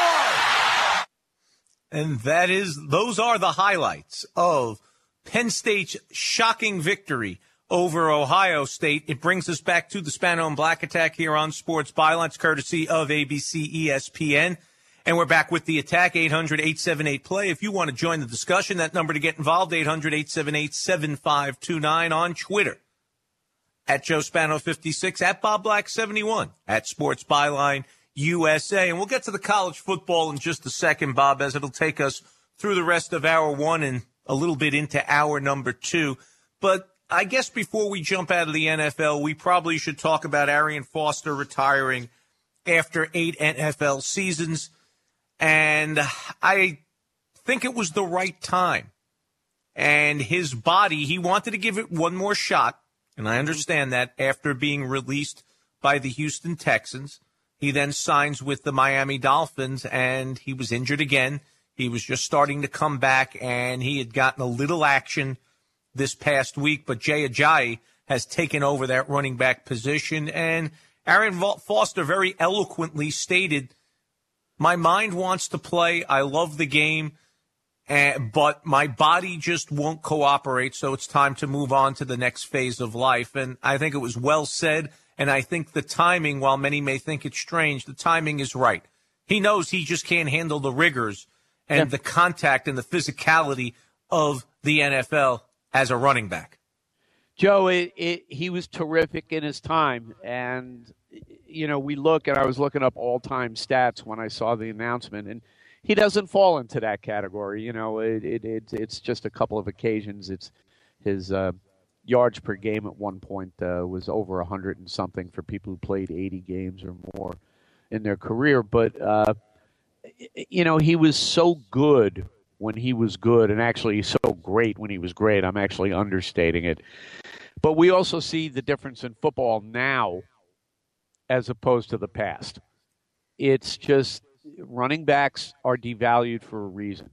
score. And that is, those are the highlights of Penn State's shocking victory over Ohio State. It brings us back to the Spano and Black Attack here on Sports Bylines, courtesy of A B C E S P N. And we're back with the attack, eight hundred, eight seven eight, play. If you want to join the discussion, that number to get involved, eight hundred, eight seven eight, seven five two nine. On Twitter, at Joe Spano fifty-six, at Bob Black seventy-one, at Sports Byline U S A. And we'll get to the college football in just a second, Bob, as it'll take us through the rest of hour one and a little bit into hour number two. But I guess before we jump out of the N F L, we probably should talk about Arian Foster retiring after eight N F L seasons. And I think it was the right time. And his body, he wanted to give it one more shot. And I understand that after being released by the Houston Texans. He then signs with the Miami Dolphins, and he was injured again. He was just starting to come back, and he had gotten a little action this past week, but Jay Ajayi has taken over that running back position. And Arian Foster very eloquently stated, my mind wants to play. I love the game, but my body just won't cooperate, so it's time to move on to the next phase of life. And I think it was well said, and I think the timing, while many may think it's strange, the timing is right. He knows he just can't handle the rigors and yeah. the contact and the physicality of the N F L as a running back. Joe, it, it, he was terrific in his time. And, you know, we look, and I was looking up all-time stats when I saw the announcement, and he doesn't fall into that category. You know, it, it, it it's just a couple of occasions. It's his uh, yards per game at one point uh, was over one hundred and something for people who played eighty games or more in their career. But, uh, you know, he was so good when he was good, and actually so great when he was great. I'm actually understating it. But we also see the difference in football now as opposed to the past. It's just running backs are devalued for a reason.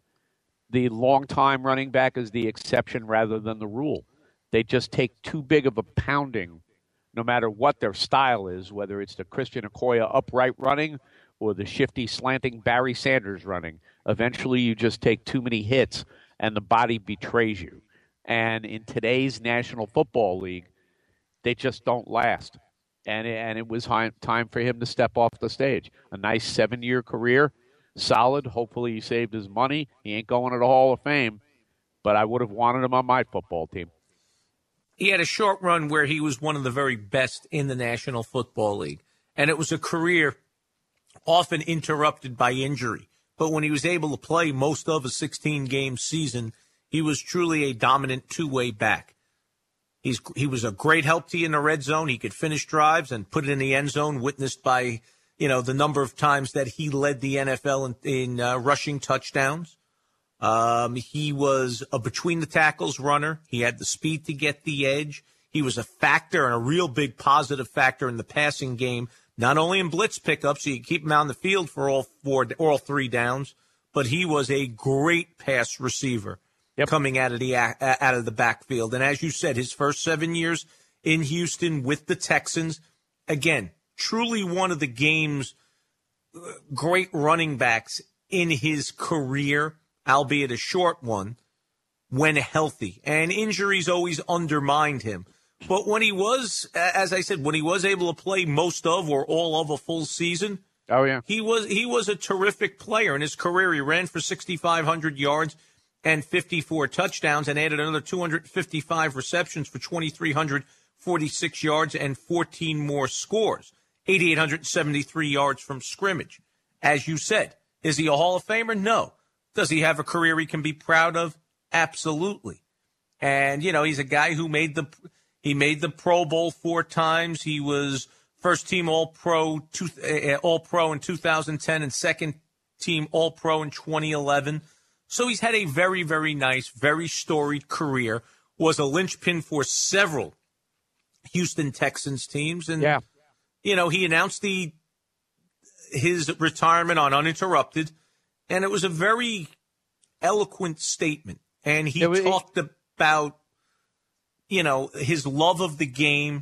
The long-time running back is the exception rather than the rule. They just take too big of a pounding, no matter what their style is, whether it's the Christian Okoye upright running or the shifty, slanting Barry Sanders running. Eventually, you just take too many hits, and the body betrays you. And in today's National Football League, they just don't last. And it, and it was time for him to step off the stage. A nice seven-year career, solid. Hopefully he saved his money. He ain't going to the Hall of Fame, but I would have wanted him on my football team. He had a short run where he was one of the very best in the National Football League. And it was a career often interrupted by injury. But when he was able to play most of a sixteen-game season, he was truly a dominant two-way back. He's he was a great help to you in the red zone. He could finish drives and put it in the end zone, witnessed by, you know, the number of times that he led the N F L in, in uh, rushing touchdowns. Um, he was a between-the-tackles runner. He had the speed to get the edge. He was a factor and a real big positive factor in the passing game, not only in blitz pickups, so you keep him out on the field for all four, all three downs, but he was a great pass receiver yep. coming out of the out of the backfield. And as you said, his first seven years in Houston with the Texans, again, truly one of the game's great running backs in his career, albeit a short one, when healthy. And injuries always undermined him. But when he was, as I said, when he was able to play most of or all of a full season, oh yeah, he was he was a terrific player in his career. He ran for sixty-five hundred yards and fifty-four touchdowns and added another two hundred fifty-five receptions for two thousand three hundred forty-six yards and fourteen more scores, eight thousand eight hundred seventy-three yards from scrimmage. As you said, is he a Hall of Famer? No. Does he have a career he can be proud of? Absolutely. And, you know, he's a guy who made the He made the Pro Bowl four times. He was first team All-Pro, two, uh, All-Pro in two thousand ten, and second team All-Pro in twenty eleven. So he's had a very, very nice, very storied career. Was a linchpin for several Houston Texans teams, and yeah. you know, he announced the his retirement on Uninterrupted, and it was a very eloquent statement. And he was, talked about, you know, his love of the game,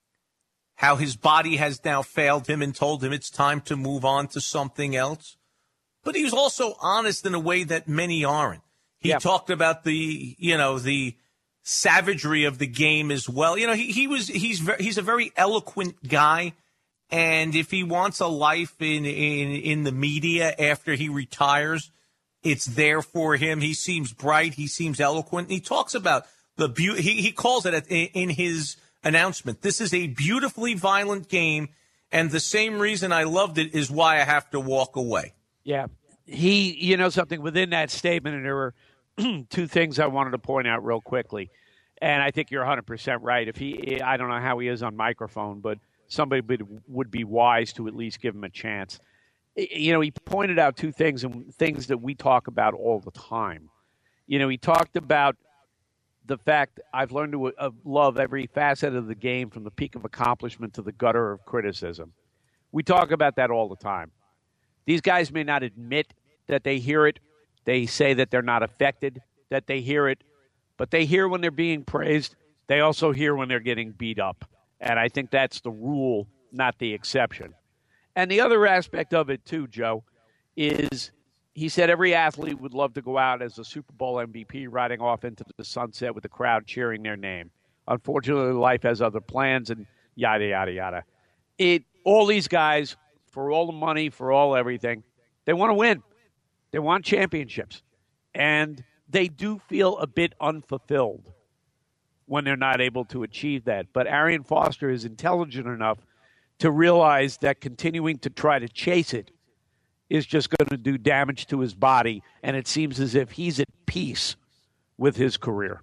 how his body has now failed him and told him it's time to move on to something else. But he was also honest in a way that many aren't. He yeah. talked about the, you know, the savagery of the game as well. You know, he, he was he's very, he's a very eloquent guy. And if he wants a life in, in, in the media after he retires, it's there for him. He seems bright. He seems eloquent. He talks about the beauty. He, he calls it in his announcement. This is a beautifully violent game. And the same reason I loved it is why I have to walk away. Yeah. He, you know, something within that statement, and there were two things I wanted to point out real quickly. And I think you're one hundred percent right. If he, I don't know how he is on microphone, but somebody would, would be wise to at least give him a chance. You know, he pointed out two things, and things that we talk about all the time. You know, he talked about the fact I've learned to uh, love every facet of the game, from the peak of accomplishment to the gutter of criticism. We talk about that all the time. These guys may not admit that they hear it. They say that they're not affected, that they hear it. But they hear when they're being praised. They also hear when they're getting beat up. And I think that's the rule, not the exception. And the other aspect of it, too, Joe, is he said every athlete would love to go out as a Super Bowl M V P, riding off into the sunset with the crowd cheering their name. Unfortunately, life has other plans, and yada, yada, yada. It, all these guys, for all the money, for all everything, they want to win. They want championships. And they do feel a bit unfulfilled when they're not able to achieve that. But Arian Foster is intelligent enough to realize that continuing to try to chase it is just going to do damage to his body, and it seems as if he's at peace with his career.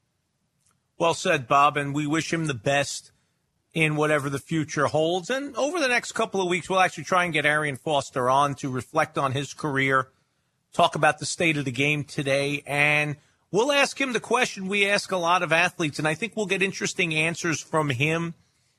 Well said, Bob, and we wish him the best in whatever the future holds. And over the next couple of weeks, we'll actually try and get Arian Foster on to reflect on his career, talk about the state of the game today, and we'll ask him the question we ask a lot of athletes, and I think we'll get interesting answers from him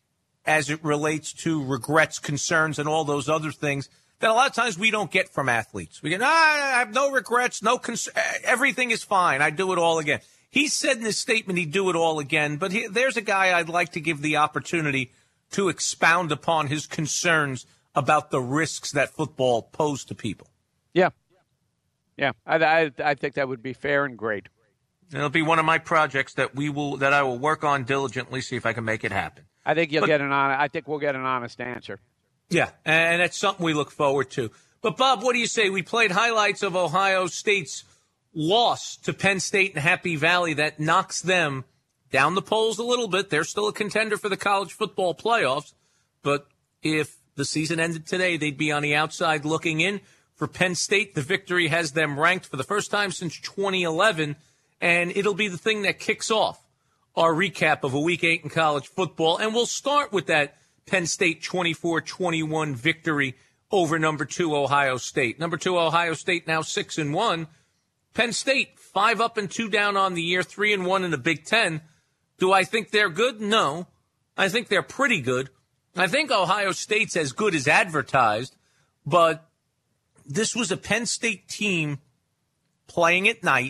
as it relates to regrets, concerns, and all those other things that a lot of times we don't get from athletes. We get, ah, I have no regrets, no cons- everything is fine. I do it all again. He said in his statement he'd do it all again, but he, there's a guy I'd like to give the opportunity to expound upon his concerns about the risks that football pose to people. Yeah. Yeah, I, I, I think that would be fair and great. It'll be one of my projects that we will that I will work on diligently, see if I can make it happen. I think you'll but, get an on, I think we'll get an honest answer. Yeah, and that's something we look forward to. But Bob, what do you say? We played highlights of Ohio State's loss to Penn State and Happy Valley that knocks them down the polls a little bit. They're still a contender for the college football playoffs, but if the season ended today, they'd be on the outside looking in. For Penn State, the victory has them ranked for the first time since twenty eleven, and it'll be the thing that kicks off our recap of a week eight in college football. And we'll start with that Penn State twenty-four twenty-one victory over number two Ohio State. Number two Ohio State now six and one. Penn State five up and two down on the year, three and one in the Big Ten. Do I think they're good? No. I think they're pretty good. I think Ohio State's as good as advertised, but this was a Penn State team playing at night.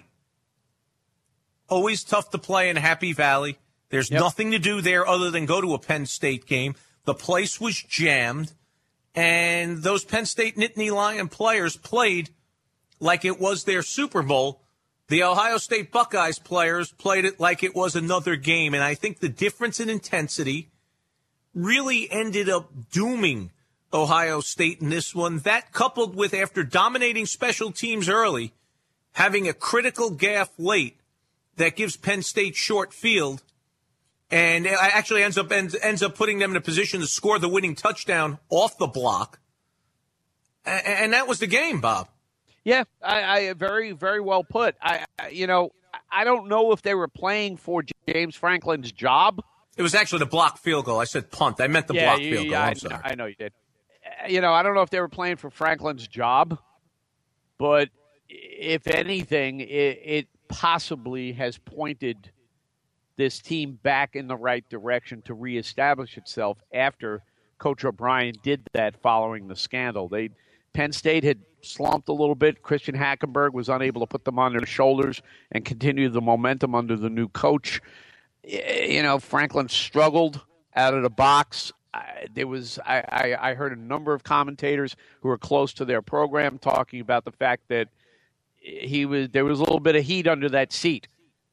Always tough to play in Happy Valley. There's yep. nothing to do there other than go to a Penn State game. The place was jammed, and those Penn State Nittany Lion players played like it was their Super Bowl. The Ohio State Buckeyes players played it like it was another game, and I think the difference in intensity really ended up dooming Ohio State in this one. That coupled with, after dominating special teams early, having a critical gaffe late that gives Penn State short field, and actually ends up ends, ends up putting them in a position to score the winning touchdown off the block. And, and that was the game, Bob. Yeah, I, I very, very well put. I, I, you know, I don't know if they were playing for James Franklin's job It was actually the blocked field goal. I said punt. I meant the yeah, blocked you, field goal. Yeah, I'm I, sorry. I know you did. You know, I don't know if they were playing for Franklin's job, but if anything, it, it possibly has pointed this team back in the right direction to reestablish itself after Coach O'Brien did that following the scandal. They Penn State had slumped a little bit. Christian Hackenberg was unable to put them on their shoulders and continue the momentum under the new coach. You know, Franklin struggled out of the box. I, there was I, I, I heard a number of commentators who were close to their program talking about the fact that he was there was a little bit of heat under that seat,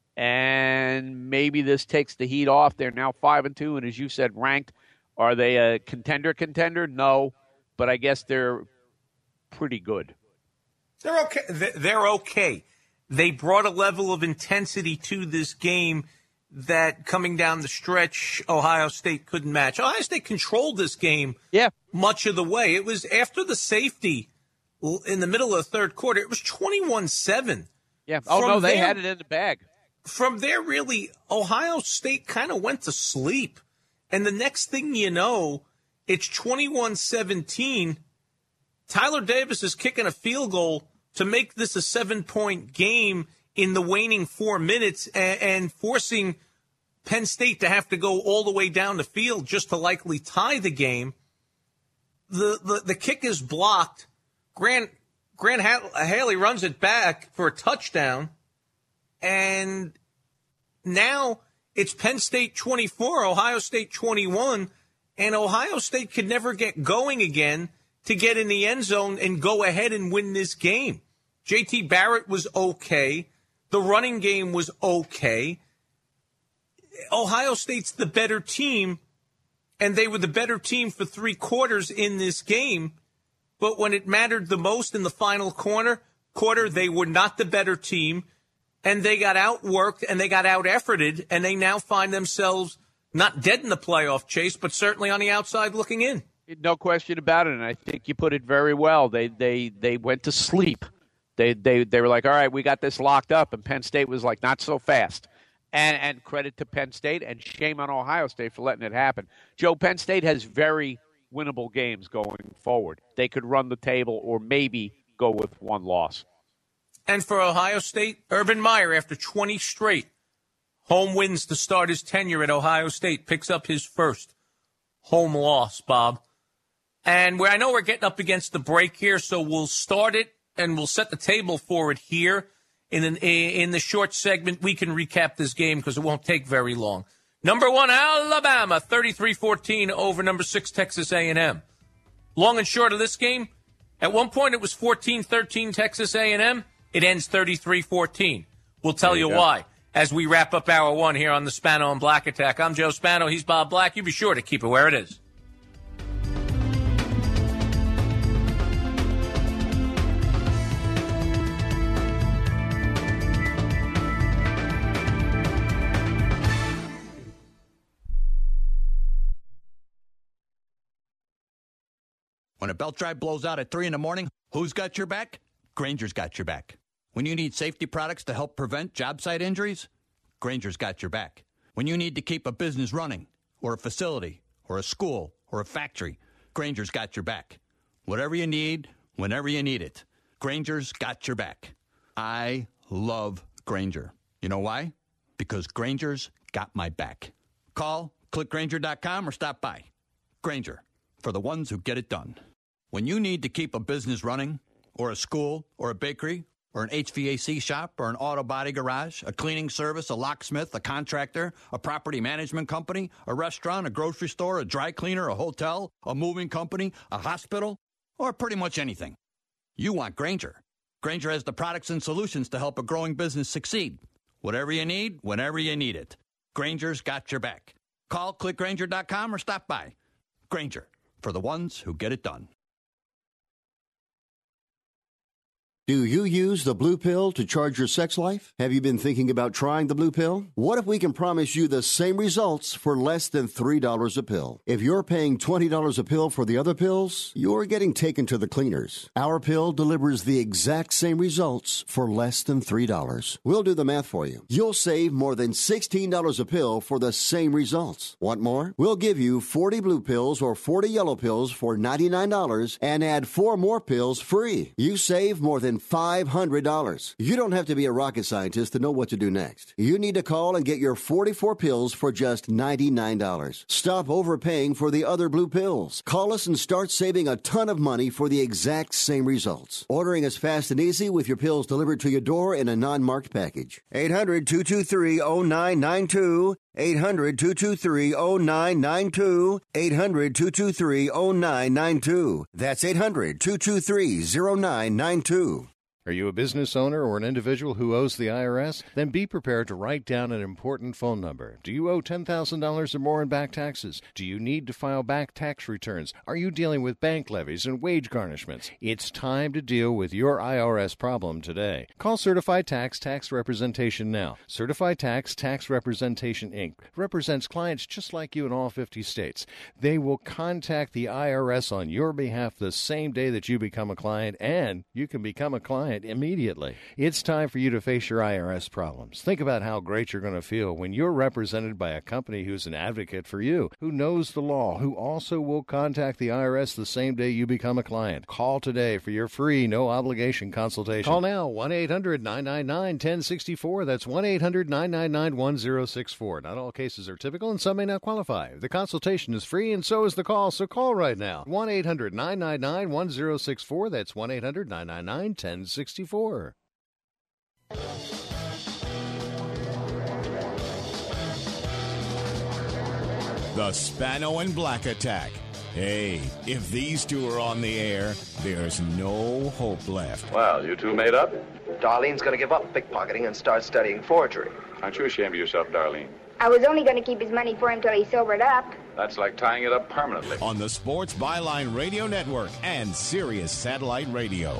and maybe this takes the heat off. They're now five and two, and as you said, ranked. Are they a contender? Contender? No, but I guess they're pretty good. They're okay. They're okay. They brought a level of intensity to this game that coming down the stretch, Ohio State couldn't match. Ohio State controlled this game yeah. much of the way. It was after the safety in the middle of the third quarter. It was twenty-one seven. Yeah. Oh, From no, they there, had it in the bag. From there, really, Ohio State kind of went to sleep. And the next thing you know, it's twenty-one seventeen. Tyler Davis is kicking a field goal to make this a seven-point game in the waning four minutes and, and forcing Penn State to have to go all the way down the field just to likely tie the game. The the, the kick is blocked. Grant, Grant Haley runs it back for a touchdown. And now it's Penn State twenty-four, Ohio State twenty-one, and Ohio State could never get going again to get in the end zone and go ahead and win this game. J T Barrett was okay. The running game was okay. Ohio State's the better team, and they were the better team for three quarters in this game. But when it mattered the most in the final quarter, quarter, they were not the better team, and they got outworked and they got out-efforted, and they now find themselves not dead in the playoff chase, but certainly on the outside looking in. No question about it, and I think you put it very well. They they they went to sleep. They they they were like, all right, we got this locked up, and Penn State was like, not so fast. And and credit to Penn State, and shame on Ohio State for letting it happen. Joe, Penn State has very winnable games going forward. They could run the table or maybe go with one loss. And for Ohio State, Urban Meyer, after twenty straight home wins to start his tenure at Ohio State, picks up his first home loss, Bob. And where I know we're getting up against the break here, so we'll start it and we'll set the table for it here. In an, in the short segment, we can recap this game because it won't take very long. Number one, Alabama, thirty-three fourteen over number six, Texas A and M. Long and short of this game, at one point it was fourteen thirteen Texas A and M. It ends thirty-three fourteen. We'll tell you, you why as we wrap up hour one here on the Spano and Black Attack. I'm Joe Spano. He's Bob Black. You be sure to keep it where it is. When a belt drive blows out at three in the morning, who's got your back? Grainger's got your back. When you need safety products to help prevent job site injuries, Grainger's got your back. When you need to keep a business running, or a facility, or a school, or a factory, Grainger's got your back. Whatever you need, whenever you need it, Grainger's got your back. I love Grainger. You know why? Because Grainger's got my back. Call, click Grainger dot com, or stop by. Grainger, for the ones who get it done. When you need to keep a business running, or a school, or a bakery, or an H V A C shop, or an auto body garage, a cleaning service, a locksmith, a contractor, a property management company, a restaurant, a grocery store, a dry cleaner, a hotel, a moving company, a hospital, or pretty much anything, you want Grainger. Grainger has the products and solutions to help a growing business succeed. Whatever you need, whenever you need it. Grainger's got your back. Call, click Grainger dot com, or stop by. Grainger, for the ones who get it done. Do you use the blue pill to charge your sex life? Have you been thinking about trying the blue pill? What if we can promise you the same results for less than three dollars a pill? If you're paying twenty dollars a pill for the other pills, you're getting taken to the cleaners. Our pill delivers the exact same results for less than three dollars. We'll do the math for you. You'll save more than sixteen dollars a pill for the same results. Want more? We'll give you forty blue pills or forty yellow pills for ninety-nine dollars and add four more pills free. You save more than five hundred dollars. You don't have to be a rocket scientist to know what to do next. You need to call and get your forty-four pills for just ninety-nine dollars. Stop overpaying for the other blue pills. Call us and start saving a ton of money for the exact same results. Ordering is fast and easy with your pills delivered to your door in a non-marked package. eight hundred, two two three, oh nine nine two. eight hundred, two two three, oh nine nine two. eight hundred, two two three, oh nine nine two. That's eight hundred, two two three, oh nine nine two. Are you a business owner or an individual who owes the I R S? Then be prepared to write down an important phone number. Do you owe ten thousand dollars or more in back taxes? Do you need to file back tax returns? Are you dealing with bank levies and wage garnishments? It's time to deal with your I R S problem today. Call Certified Tax Tax Representation now. Certified Tax Tax Representation, Incorporated represents clients just like you in all fifty states. They will contact the I R S on your behalf the same day that you become a client, and you can become a client immediately. It's time for you to face your I R S problems. Think about how great you're going to feel when you're represented by a company who's an advocate for you, who knows the law, who also will contact the I R S the same day you become a client. Call today for your free, no-obligation consultation. Call now, one eight hundred nine nine nine one oh six four. That's one eight hundred nine nine nine one oh six four. Not all cases are typical, and some may not qualify. The consultation is free, and so is the call, so call right now. one eight hundred nine nine nine one oh six four. That's one eight hundred nine nine nine one oh six four. The Spano and Black Attack. Hey, if these two are on the air, there's no hope left. Well, you two made up? Darlene's going to give up pickpocketing and start studying forgery. Aren't you ashamed of yourself, Darlene? I was only going to keep his money for him till he sobered up. That's like tying it up permanently. On the Sports Byline Radio Network and Sirius Satellite Radio.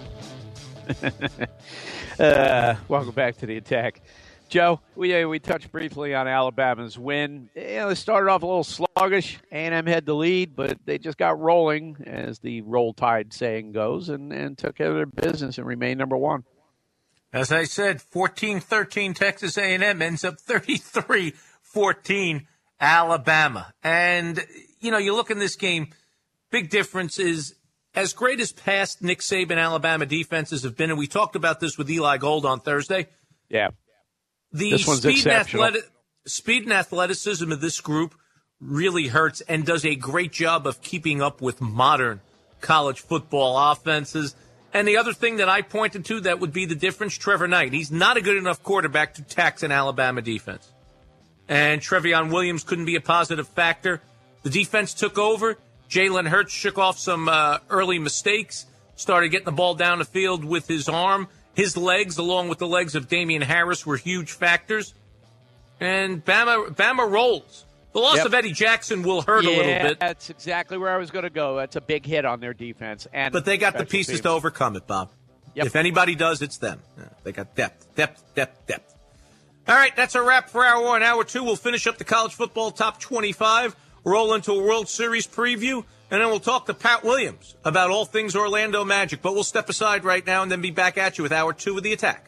uh, welcome back to the attack. Joe, we uh, we touched briefly on Alabama's win. You know, they started off a little sluggish. A and M had the lead, but they just got rolling, as the roll tide saying goes, and, and took care of their business and remained number one. As I said, fourteen thirteen Texas A and M ends up thirty-three fourteen Alabama. And, you know, you look in this game, big difference is, as great as past Nick Saban Alabama defenses have been, and we talked about this with Eli Gold on Thursday. Yeah. The this one's speed, and exceptional. athleti- speed and athleticism of this group really hurts and does a great job of keeping up with modern college football offenses. And the other thing that I pointed to that would be the difference, Trevor Knight. He's not a good enough quarterback to tax an Alabama defense. And Trevion Williams couldn't be a positive factor. The defense took over. Jalen Hurts shook off some uh, early mistakes, started getting the ball down the field with his arm. His legs, along with the legs of Damian Harris, were huge factors. And Bama, Bama rolls. The loss Yep. of Eddie Jackson will hurt yeah, a little bit. That's exactly where I was going to go. That's a big hit on their defense. And But they got the special pieces teams. to overcome it, Bob. Yep. If anybody does, it's them. Yeah, they got depth, depth, depth, depth. All right, that's a wrap for hour one. Hour two, we'll finish up the college football top twenty-five, roll into a World Series preview, and then we'll talk to Pat Williams about all things Orlando Magic. But we'll step aside right now and then be back at you with hour two of the attack.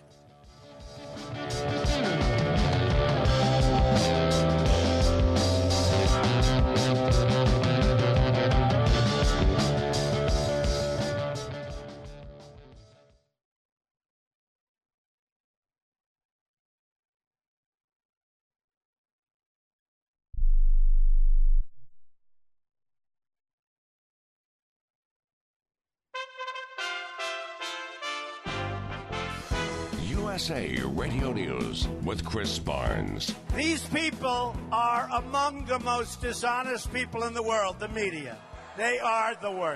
U S A Radio News with Chris Barnes. These people are among the most dishonest people in the world, the media. They are the worst.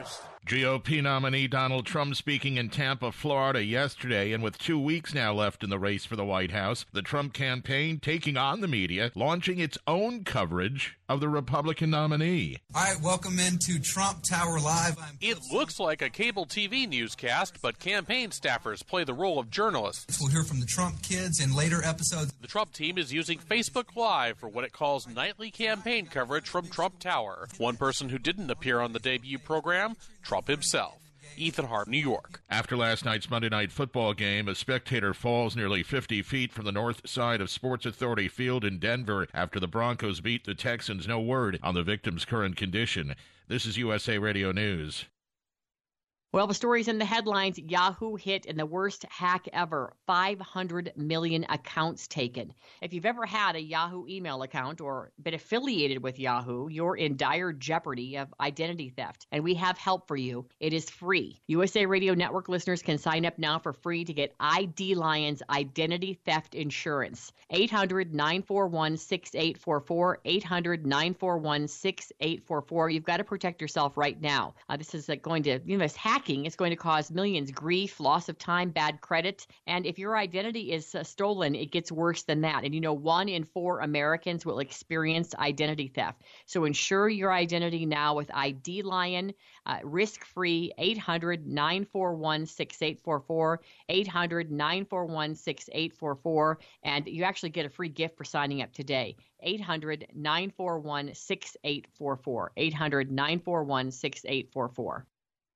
G O P nominee Donald Trump speaking in Tampa, Florida yesterday, and with two weeks now left in the race for the White House, the Trump campaign taking on the media, launching its own coverage of the Republican nominee. All right, welcome into Trump Tower Live. I'm it looks like a cable T V newscast, but campaign staffers play the role of journalists. We'll hear from the Trump kids in later episodes. The Trump team is using Facebook Live for what it calls nightly campaign coverage from Trump Tower. One person who didn't appear on the debut program, Trump himself. Ethan Hart, New York. After last night's Monday Night Football game, a spectator falls nearly fifty feet from the north side of Sports Authority Field in Denver after the Broncos beat the Texans. No word on the victim's current condition. This is U S A Radio News. Well, the stories in the headlines, Yahoo hit in the worst hack ever, five hundred million accounts taken. If you've ever had a Yahoo email account or been affiliated with Yahoo, you're in dire jeopardy of identity theft, and we have help for you. It is free. U S A Radio Network listeners can sign up now for free to get I D Lion's identity theft insurance. eight hundred, nine four one, six eight four four, eight hundred, nine four one, six eight four four. You've got to protect yourself right now. Uh, this is uh, going to, you know, this hack is going to cause millions grief, loss of time, bad credit. And if your identity is uh, stolen, it gets worse than that. And you know, one in four Americans will experience identity theft. So insure your identity now with I D Lion, uh, risk-free, eight hundred, nine four one, six eight four four, eight hundred, nine four one, six eight four four. And you actually get a free gift for signing up today. eight hundred, nine four one, six eight four four, eight hundred, nine four one, six eight four four.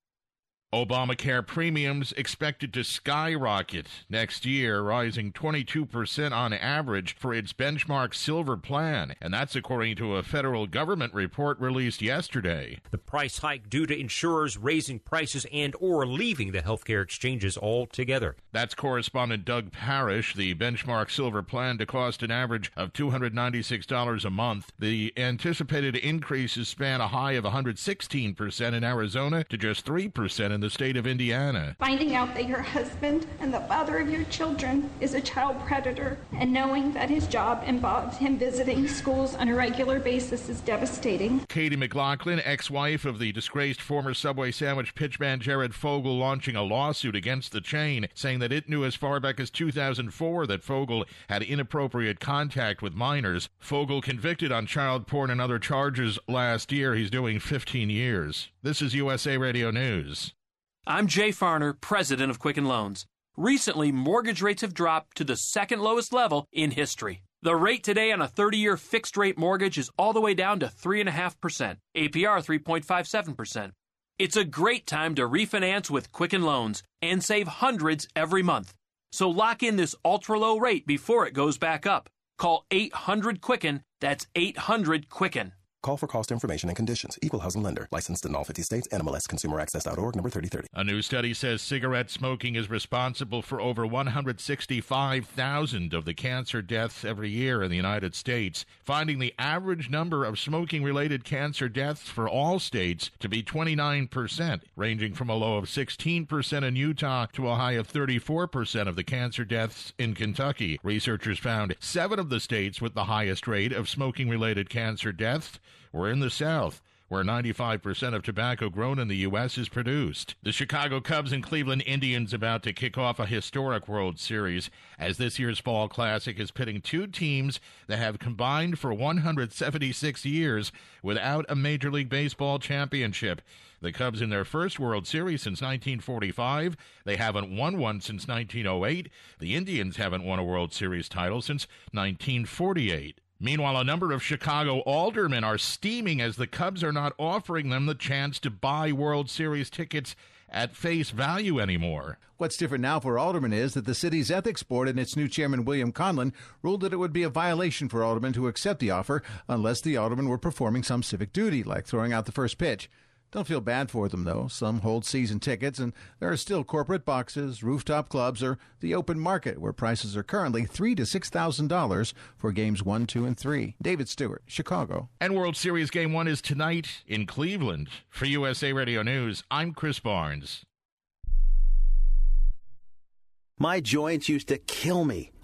Obamacare premiums expected to skyrocket next year, rising twenty-two percent on average for its benchmark silver plan, and that's according to a federal government report released yesterday. The price hike due to insurers raising prices and or leaving the healthcare exchanges altogether. That's correspondent Doug Parrish. The benchmark silver plan to cost an average of two hundred ninety-six dollars a month. The anticipated increases span a high of one hundred sixteen percent in Arizona to just three percent in the state of Indiana. Finding out that your husband and the father of your children is a child predator and knowing that his job involves him visiting schools on a regular basis is devastating. Katie McLaughlin, ex-wife of the disgraced former Subway sandwich pitchman Jared Fogle, launching a lawsuit against the chain, saying that it knew as far back as two thousand four that Fogle had inappropriate contact with minors. Fogle convicted on child porn and other charges last year. He's doing fifteen years. This is U S A Radio News. I'm Jay Farner, president of Quicken Loans. Recently, mortgage rates have dropped to the second lowest level in history. The rate today on a thirty-year fixed-rate mortgage is all the way down to three point five percent, A P R three point five seven percent. It's a great time to refinance with Quicken Loans and save hundreds every month. So lock in this ultra-low rate before it goes back up. Call eight hundred Quicken, that's eight hundred Quicken. Call for cost information and conditions. Equal housing lender. Licensed in all fifty states. N M L S Consumer Access dot org, number thirty thirty. A new study says cigarette smoking is responsible for over one hundred sixty-five thousand of the cancer deaths every year in the United States, finding the average number of smoking-related cancer deaths for all states to be twenty-nine percent, ranging from a low of sixteen percent in Utah to a high of thirty-four percent of the cancer deaths in Kentucky. Researchers found seven of the states with the highest rate of smoking-related cancer deaths were in the South, where ninety-five percent of tobacco grown in the U S is produced. The Chicago Cubs and Cleveland Indians about to kick off a historic World Series, as this year's Fall Classic is pitting two teams that have combined for one hundred seventy-six years without a Major League Baseball championship. The Cubs in their first World Series since nineteen forty-five. They haven't won one since nineteen oh eight. The Indians haven't won a World Series title since nineteen forty-eight. Meanwhile, a number of Chicago aldermen are steaming as the Cubs are not offering them the chance to buy World Series tickets at face value anymore. What's different now for aldermen is that the city's ethics board and its new chairman, William Conlon, ruled that it would be a violation for aldermen to accept the offer unless the aldermen were performing some civic duty, like throwing out the first pitch. Don't feel bad for them, though. Some hold season tickets, and there are still corporate boxes, rooftop clubs, or the open market, where prices are currently three to six thousand dollars for games one, two, and three. David Stewart, Chicago. And World Series Game One is tonight in Cleveland. For U S A Radio News, I'm Chris Barnes. My joints used to kill me.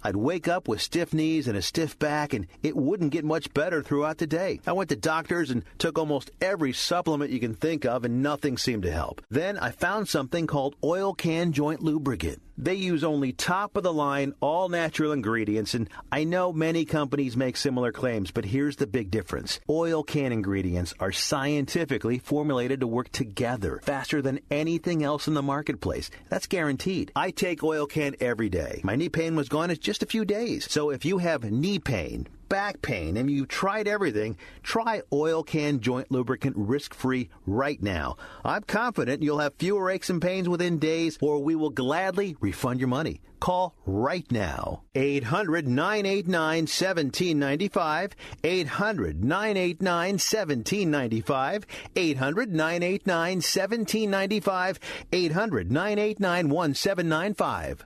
I'd wake up with stiff knees and a stiff back, and it wouldn't get much better throughout the day. I went to doctors and took almost every supplement you can think of, and nothing seemed to help. Then I found something called Oil Can Joint Lubricant. They use only top-of-the-line, all-natural ingredients, and I know many companies make similar claims, but here's the big difference. Oil Can ingredients are scientifically formulated to work together faster than anything else in the marketplace. That's guaranteed. I take Oil Can every day. My knee pain was gone in just a few days. So if you have knee pain, back pain, and you've tried everything, try Oil Can Joint Lubricant risk-free right now. I'm confident you'll have fewer aches and pains within days, or we will gladly refund your money. Call right now. eight hundred, nine eight nine, one seven nine five. eight hundred, nine eight nine, one seven nine five. eight hundred, nine eight nine, one seven nine five. eight hundred, nine eight nine, one seven nine five.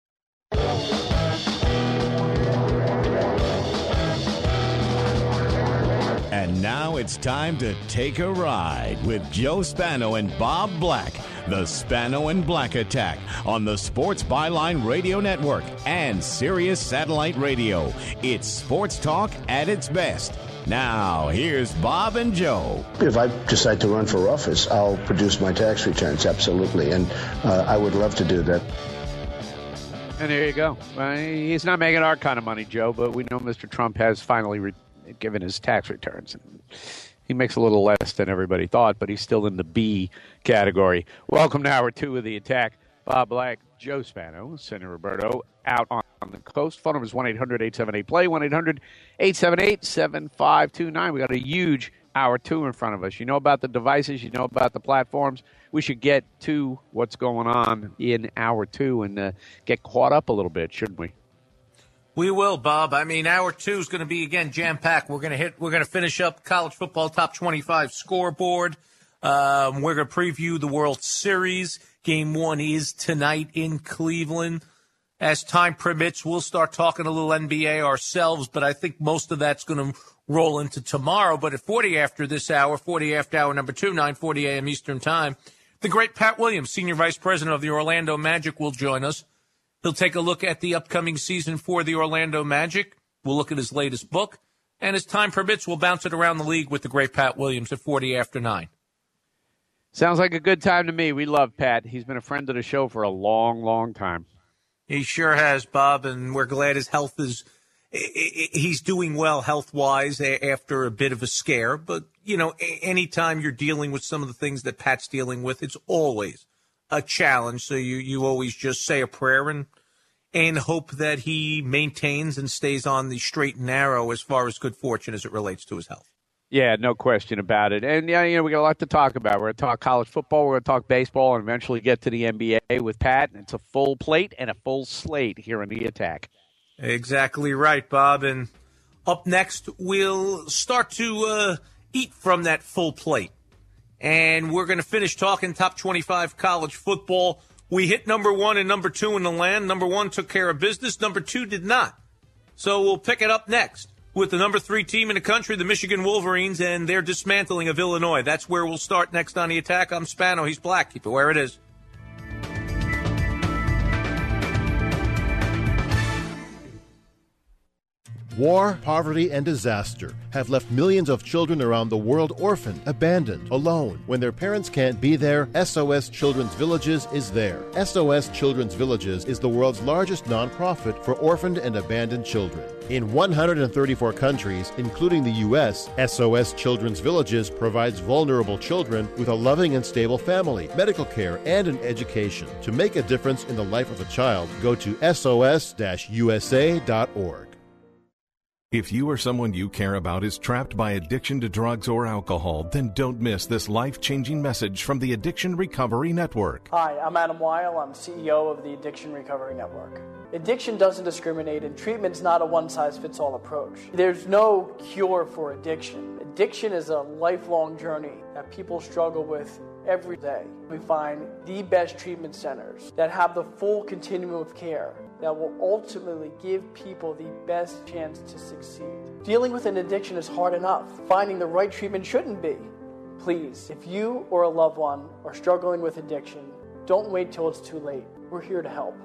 And now it's time to take a ride with Joe Spano and Bob Black. The Spano and Black Attack on the Sports Byline Radio Network and Sirius Satellite Radio. It's sports talk at its best. Now, here's Bob and Joe. If I decide to run for office, I'll produce my tax returns, absolutely. And uh, I would love to do that. And there you go. Well, he's not making our kind of money, Joe, but we know Mister Trump has finally re- given his tax returns. He makes a little less than everybody thought, but he's still in the B category. Welcome to hour two of the attack. Bob Black, Joe Spano, Senator Roberto, out on, on the coast. Phone number is one eight hundred eight seven eight play, one eight hundred eight seven eight seven five two nine. We got a huge hour two in front of us. You know about the devices, you know about the platforms. We should get to what's going on in hour two and uh, get caught up a little bit, shouldn't we? We will, Bob. I mean, hour two is going to be, again, jam-packed. We're going to hit. We're going to finish up college football top twenty-five scoreboard. Um, we're going to preview the World Series. Game one is tonight in Cleveland. As time permits, we'll start talking a little N B A ourselves, but I think most of that's going to roll into tomorrow. But at forty after this hour, forty after hour number two, nine forty a.m. Eastern Time, the great Pat Williams, Senior Vice President of the Orlando Magic, will join us. He'll take a look at the upcoming season for the Orlando Magic. We'll look at his latest book. And as time permits, we'll bounce it around the league with the great Pat Williams at forty after nine. Sounds like a good time to me. We love Pat. He's been a friend of the show for a long, long time. He sure has, Bob, and we're glad his health is – he's doing well health-wise after a bit of a scare. But, you know, anytime you're dealing with some of the things that Pat's dealing with, it's always a challenge. So you, you always just say a prayer and and hope that he maintains and stays on the straight and narrow as far as good fortune as it relates to his health. Yeah, no question about it. And, yeah, you know, we got a lot to talk about. We're going to talk college football. We're going to talk baseball and eventually get to the N B A with Pat. It's a full plate and a full slate here in the attack. Exactly right, Bob. And up next, we'll start to uh, eat from that full plate. And we're going to finish talking top twenty-five college football. We hit number one and number two in the land. Number one took care of business. Number two did not. So we'll pick it up next with the number three team in the country, the Michigan Wolverines, and their dismantling of Illinois. That's where we'll start next on the attack. I'm Spano. He's Black. Keep it where it is. War, poverty, and disaster have left millions of children around the world orphaned, abandoned, alone. When their parents can't be there, S O S Children's Villages is there. S O S Children's Villages is the world's largest nonprofit for orphaned and abandoned children. In one hundred thirty-four countries, including the U S, S O S Children's Villages provides vulnerable children with a loving and stable family, medical care, and an education. To make a difference in the life of a child, go to S O S U S A dot org. If you or someone you care about is trapped by addiction to drugs or alcohol, then don't miss this life-changing message from the Addiction Recovery Network. Hi, I'm Adam Weil. I'm C E O of the Addiction Recovery Network. Addiction doesn't discriminate, and treatment's not a one-size-fits-all approach. There's no cure for addiction. Addiction is a lifelong journey that people struggle with every day. We find the best treatment centers that have the full continuum of care that will ultimately give people the best chance to succeed. Dealing with an addiction is hard enough. Finding the right treatment shouldn't be. Please, if you or a loved one are struggling with addiction, don't wait till it's too late. We're here to help.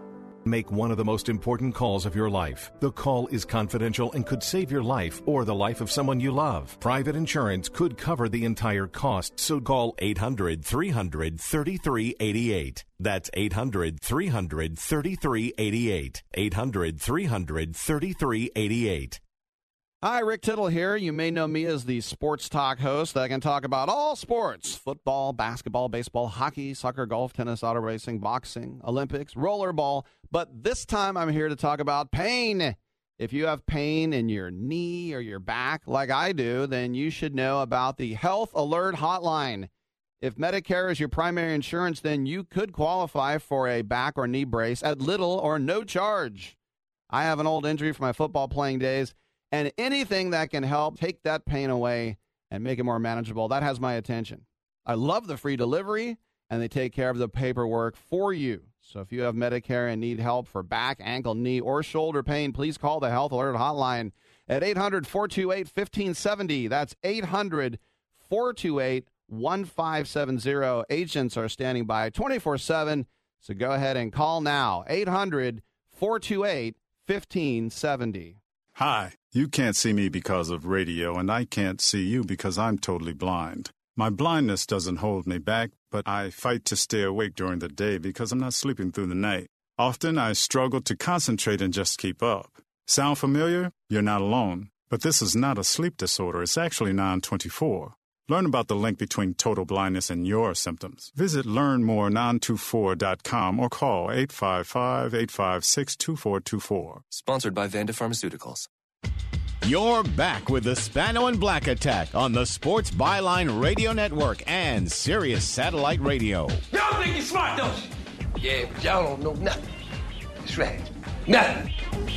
Make one of the most important calls of your life. The call is confidential and could save your life or the life of someone you love. Private insurance could cover the entire cost, so call eight hundred, three hundred, thirty-three eighty-eight. That's eight hundred, three hundred, thirty-three eighty-eight. eight hundred, three hundred, thirty-three eighty-eight. Hi, Rick Tittle here. You may know me as the sports talk host that can talk about all sports: football, basketball, baseball, hockey, soccer, golf, tennis, auto racing, boxing, Olympics, rollerball. But this time I'm here to talk about pain. If you have pain in your knee or your back like I do, then you should know about the Health Alert Hotline. If Medicare is your primary insurance, then you could qualify for a back or knee brace at little or no charge. I have an old injury from my football playing days, and anything that can help take that pain away and make it more manageable, that has my attention. I love the free delivery, and they take care of the paperwork for you. So if you have Medicare and need help for back, ankle, knee, or shoulder pain, please call the Health Alert Hotline at eight hundred, four two eight, one five seven zero. That's eight hundred, four two eight, one five seven zero. Agents are standing by twenty-four seven, so go ahead and call now. eight hundred, four two eight, one five seven zero. Hi, you can't see me because of radio, and I can't see you because I'm totally blind. My blindness doesn't hold me back, but I fight to stay awake during the day because I'm not sleeping through the night. Often I struggle to concentrate and just keep up. Sound familiar? You're not alone. But this is not a sleep disorder. It's actually nine twenty-four. Learn about the link between total blindness and your symptoms. Visit learn more nine two four dot com or call eight five five, eight five six, two four two four. Sponsored by Vanda Pharmaceuticals. You're back with the Spano and Black Attack on the Sports Byline Radio Network and Sirius Satellite Radio. Y'all think you're smart, don't you? Yeah, but y'all don't know nothing. That's right. Nothing.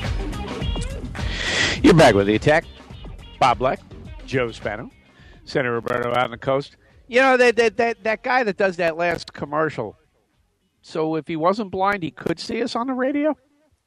You're back with the attack. Bob Black, Joe Spano, Senator Roberto out on the coast. You know, that, that, that, that guy that does that last commercial, so if he wasn't blind, he could see us on the radio?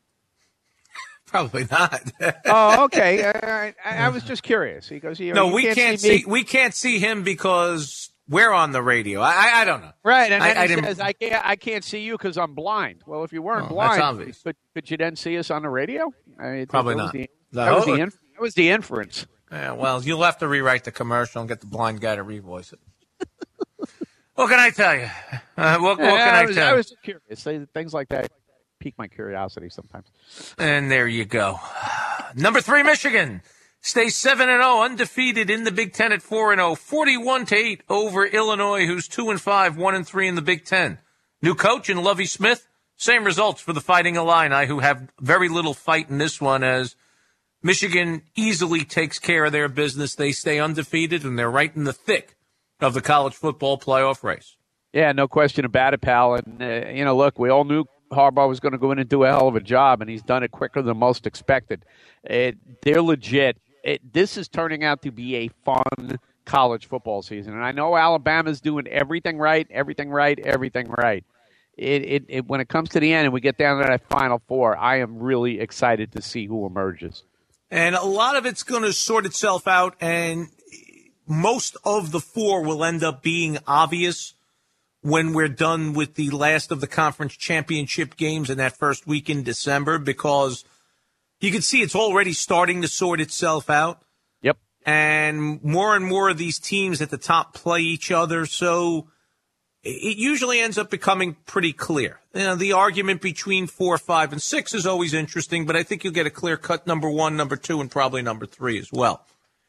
Probably not. Oh, okay. I, I, I was just curious. He goes, you know, no, you we can't, can't see, see. We can't see him because we're on the radio. I, I, I don't know. Right, and then I, he I says, "I can't, I can't see you because I'm blind." Well, if you weren't Oh, blind, that's obvious. could, could you then see us on the radio? I mean, Probably that not. Was the, No. that, was the inf- that was the inference. Yeah, well, you'll have to rewrite the commercial and get the blind guy to revoice it. What can I tell you? Uh, what, what Yeah, can I, I was, tell I you? was curious. They- Things like that pique my curiosity sometimes. And there you go. Number three, Michigan stays seven and zero, undefeated in the Big Ten at four and zero, forty-one to eight over Illinois, who's two and five, one and three in the Big Ten. New coach in Lovie Smith. Same results for the Fighting Illini, who have very little fight in this one, as Michigan easily takes care of their business. They stay undefeated, and they're right in the thick of the college football playoff race. Yeah, no question about it, pal. And, uh, you know, look, we all knew Harbaugh was going to go in and do a hell of a job, and he's done it quicker than most expected. It, they're legit. It, this is turning out to be a fun college football season. And I know Alabama's doing everything right, everything right, everything right. It, it, it, when it comes to the end and we get down to that Final Four, I am really excited to see who emerges. And a lot of it's going to sort itself out, and most of the four will end up being obvious when we're done with the last of the conference championship games in that first week in December, because you can see it's already starting to sort itself out. Yep. And more and more of these teams at the top play each other, so it usually ends up becoming pretty clear. You know, the argument between four, five, and six is always interesting, but I think you'll get a clear-cut number one, number two, and probably number three as well.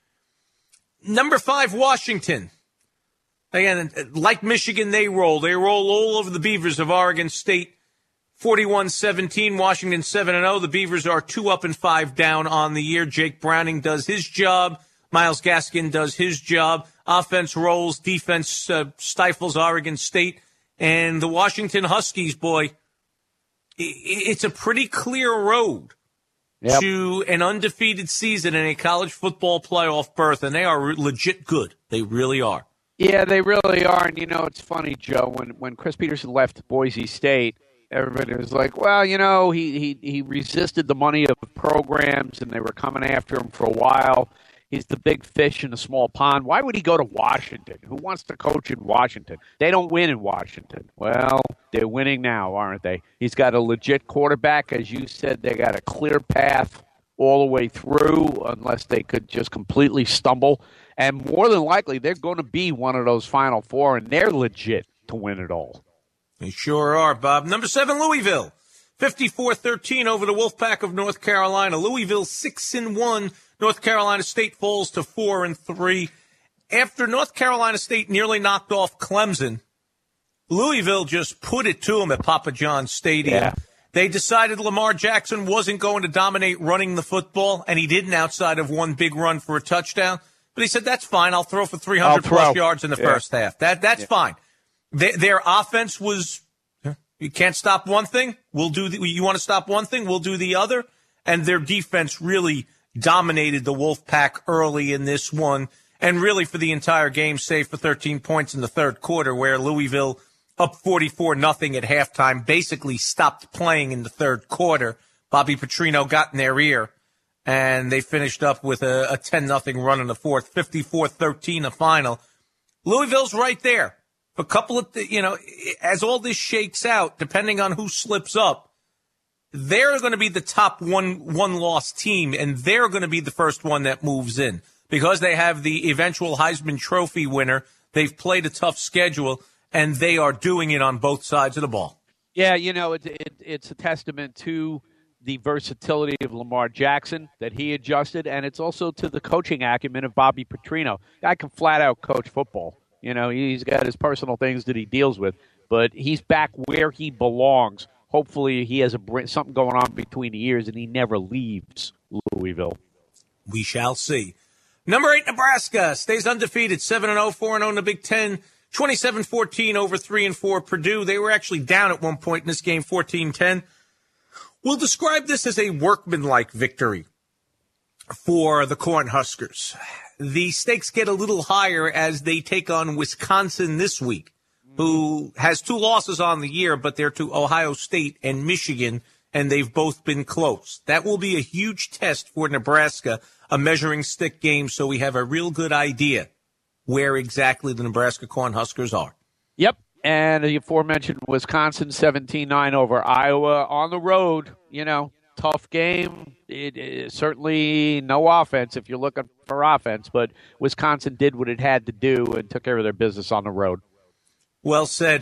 Number five, Washington. Again, like Michigan, they roll. They roll all over the Beavers of Oregon State. forty-one seventeen, Washington seven and oh. The Beavers are two up and five down on the year. Jake Browning does his job. Myles Gaskin does his job. Offense rolls. Defense uh, stifles Oregon State. And the Washington Huskies, boy, i- it's a pretty clear road Yep. to an undefeated season in a college football playoff berth, and they are legit good. They really are. Yeah, they really are. And, you know, it's funny, Joe, when, when Chris Peterson left Boise State, everybody was like, well, you know, he, he, he resisted the money of programs, and they were coming after him for a while. He's the big fish in a small pond. Why would he go to Washington? Who wants to coach in Washington? They don't win in Washington. Well, they're winning now, aren't they? He's got a legit quarterback. As you said, they got a clear path all the way through unless they could just completely stumble. And more than likely, they're going to be one of those Final Four, and they're legit to win it all. They sure are, Bob. Number seven, Louisville. fifty-four thirteen over the Wolfpack of North Carolina. Louisville six and one. North Carolina State falls to four and three. After North Carolina State nearly knocked off Clemson, Louisville just put it to them at Papa John's Stadium. Yeah. They decided Lamar Jackson wasn't going to dominate running the football, and he didn't outside of one big run for a touchdown. But he said, that's fine. I'll throw for three hundred plus yards in the yeah. first half. That That's yeah. fine. They, their offense was, you can't stop one thing. We'll do the, you want to stop one thing? We'll do the other. And their defense really dominated the Wolfpack early in this one, and really for the entire game, save for thirteen points in the third quarter, where Louisville, up forty-four nothing at halftime, basically stopped playing in the third quarter. Bobby Petrino got in their ear, and they finished up with a, a ten nothing run in the fourth, fifty-four thirteen the final. Louisville's right there. A couple of, you know, as all this shakes out, depending on who slips up, they're going to be the top one one-loss team, and they're going to be the first one that moves in. Because they have the eventual Heisman Trophy winner, they've played a tough schedule, and they are doing it on both sides of the ball. Yeah, you know, it, it, it's a testament to the versatility of Lamar Jackson that he adjusted, and it's also to the coaching acumen of Bobby Petrino. Guy can flat-out coach football. You know, he's got his personal things that he deals with, but he's back where he belongs. Hopefully he has a something going on between the ears, and he never leaves Louisville. We shall see. Number eight, Nebraska, stays undefeated, seven and oh, four and oh in the Big Ten, twenty-seven fourteen over three and four Purdue. They were actually down at one point in this game, fourteen ten. We'll describe this as a workmanlike victory for the Cornhuskers. The stakes get a little higher as they take on Wisconsin this week, who has two losses on the year, but they're to Ohio State and Michigan, and they've both been close. That will be a huge test for Nebraska, a measuring stick game, so we have a real good idea where exactly the Nebraska Cornhuskers are. Yep, and the aforementioned Wisconsin seventeen nine over Iowa on the road. You know, tough game. It is certainly no offense if you're looking for offense, but Wisconsin did what it had to do and took care of their business on the road. Well said.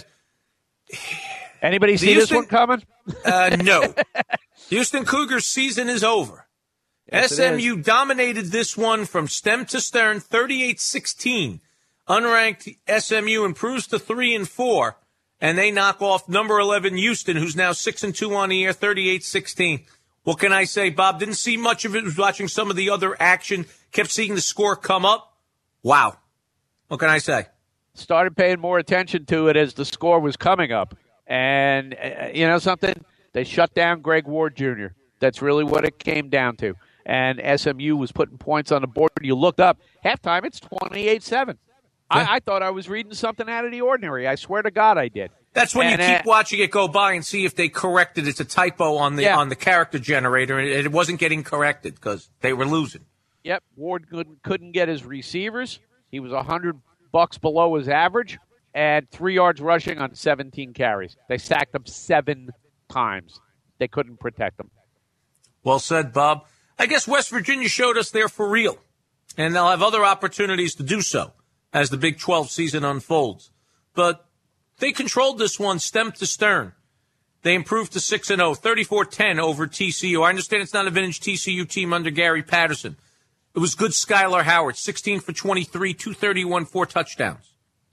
Anybody see Houston, this one coming? Uh, no. Houston Cougars season is over. Yes, S M U dominated this one from stem to stern, thirty-eight sixteen. Unranked S M U improves to three and four, and they knock off number eleven Houston, who's now six and two on the year, thirty-eight sixteen. What can I say, Bob? Didn't see much of it. Was watching some of the other action. Kept seeing the score come up. Wow. What can I say? Started paying more attention to it as the score was coming up. And, uh, you know something? They shut down Greg Ward Junior That's really what it came down to. And S M U was putting points on the board. You looked up. Halftime, it's twenty-eight seven. Yeah. I, I thought I was reading something out of the ordinary. I swear to God I did. That's when and, you keep uh, watching it go by and see if they corrected. It's a typo on the yeah. on the character generator, and it wasn't getting corrected because they were losing. Yep, Ward couldn't, couldn't get his receivers. He was one hundred bucks below his average, and three yards rushing on seventeen carries. They sacked him seven times. They couldn't protect him. Well said, Bob. I guess West Virginia showed us they're for real, and they'll have other opportunities to do so as the Big twelve season unfolds. But they controlled this one stem to stern. They improved to six and oh, thirty-four ten over T C U. I understand it's not a vintage T C U team under Gary Patterson. It was good Skylar Howard, sixteen for twenty-three, two thirty-one, four touchdowns.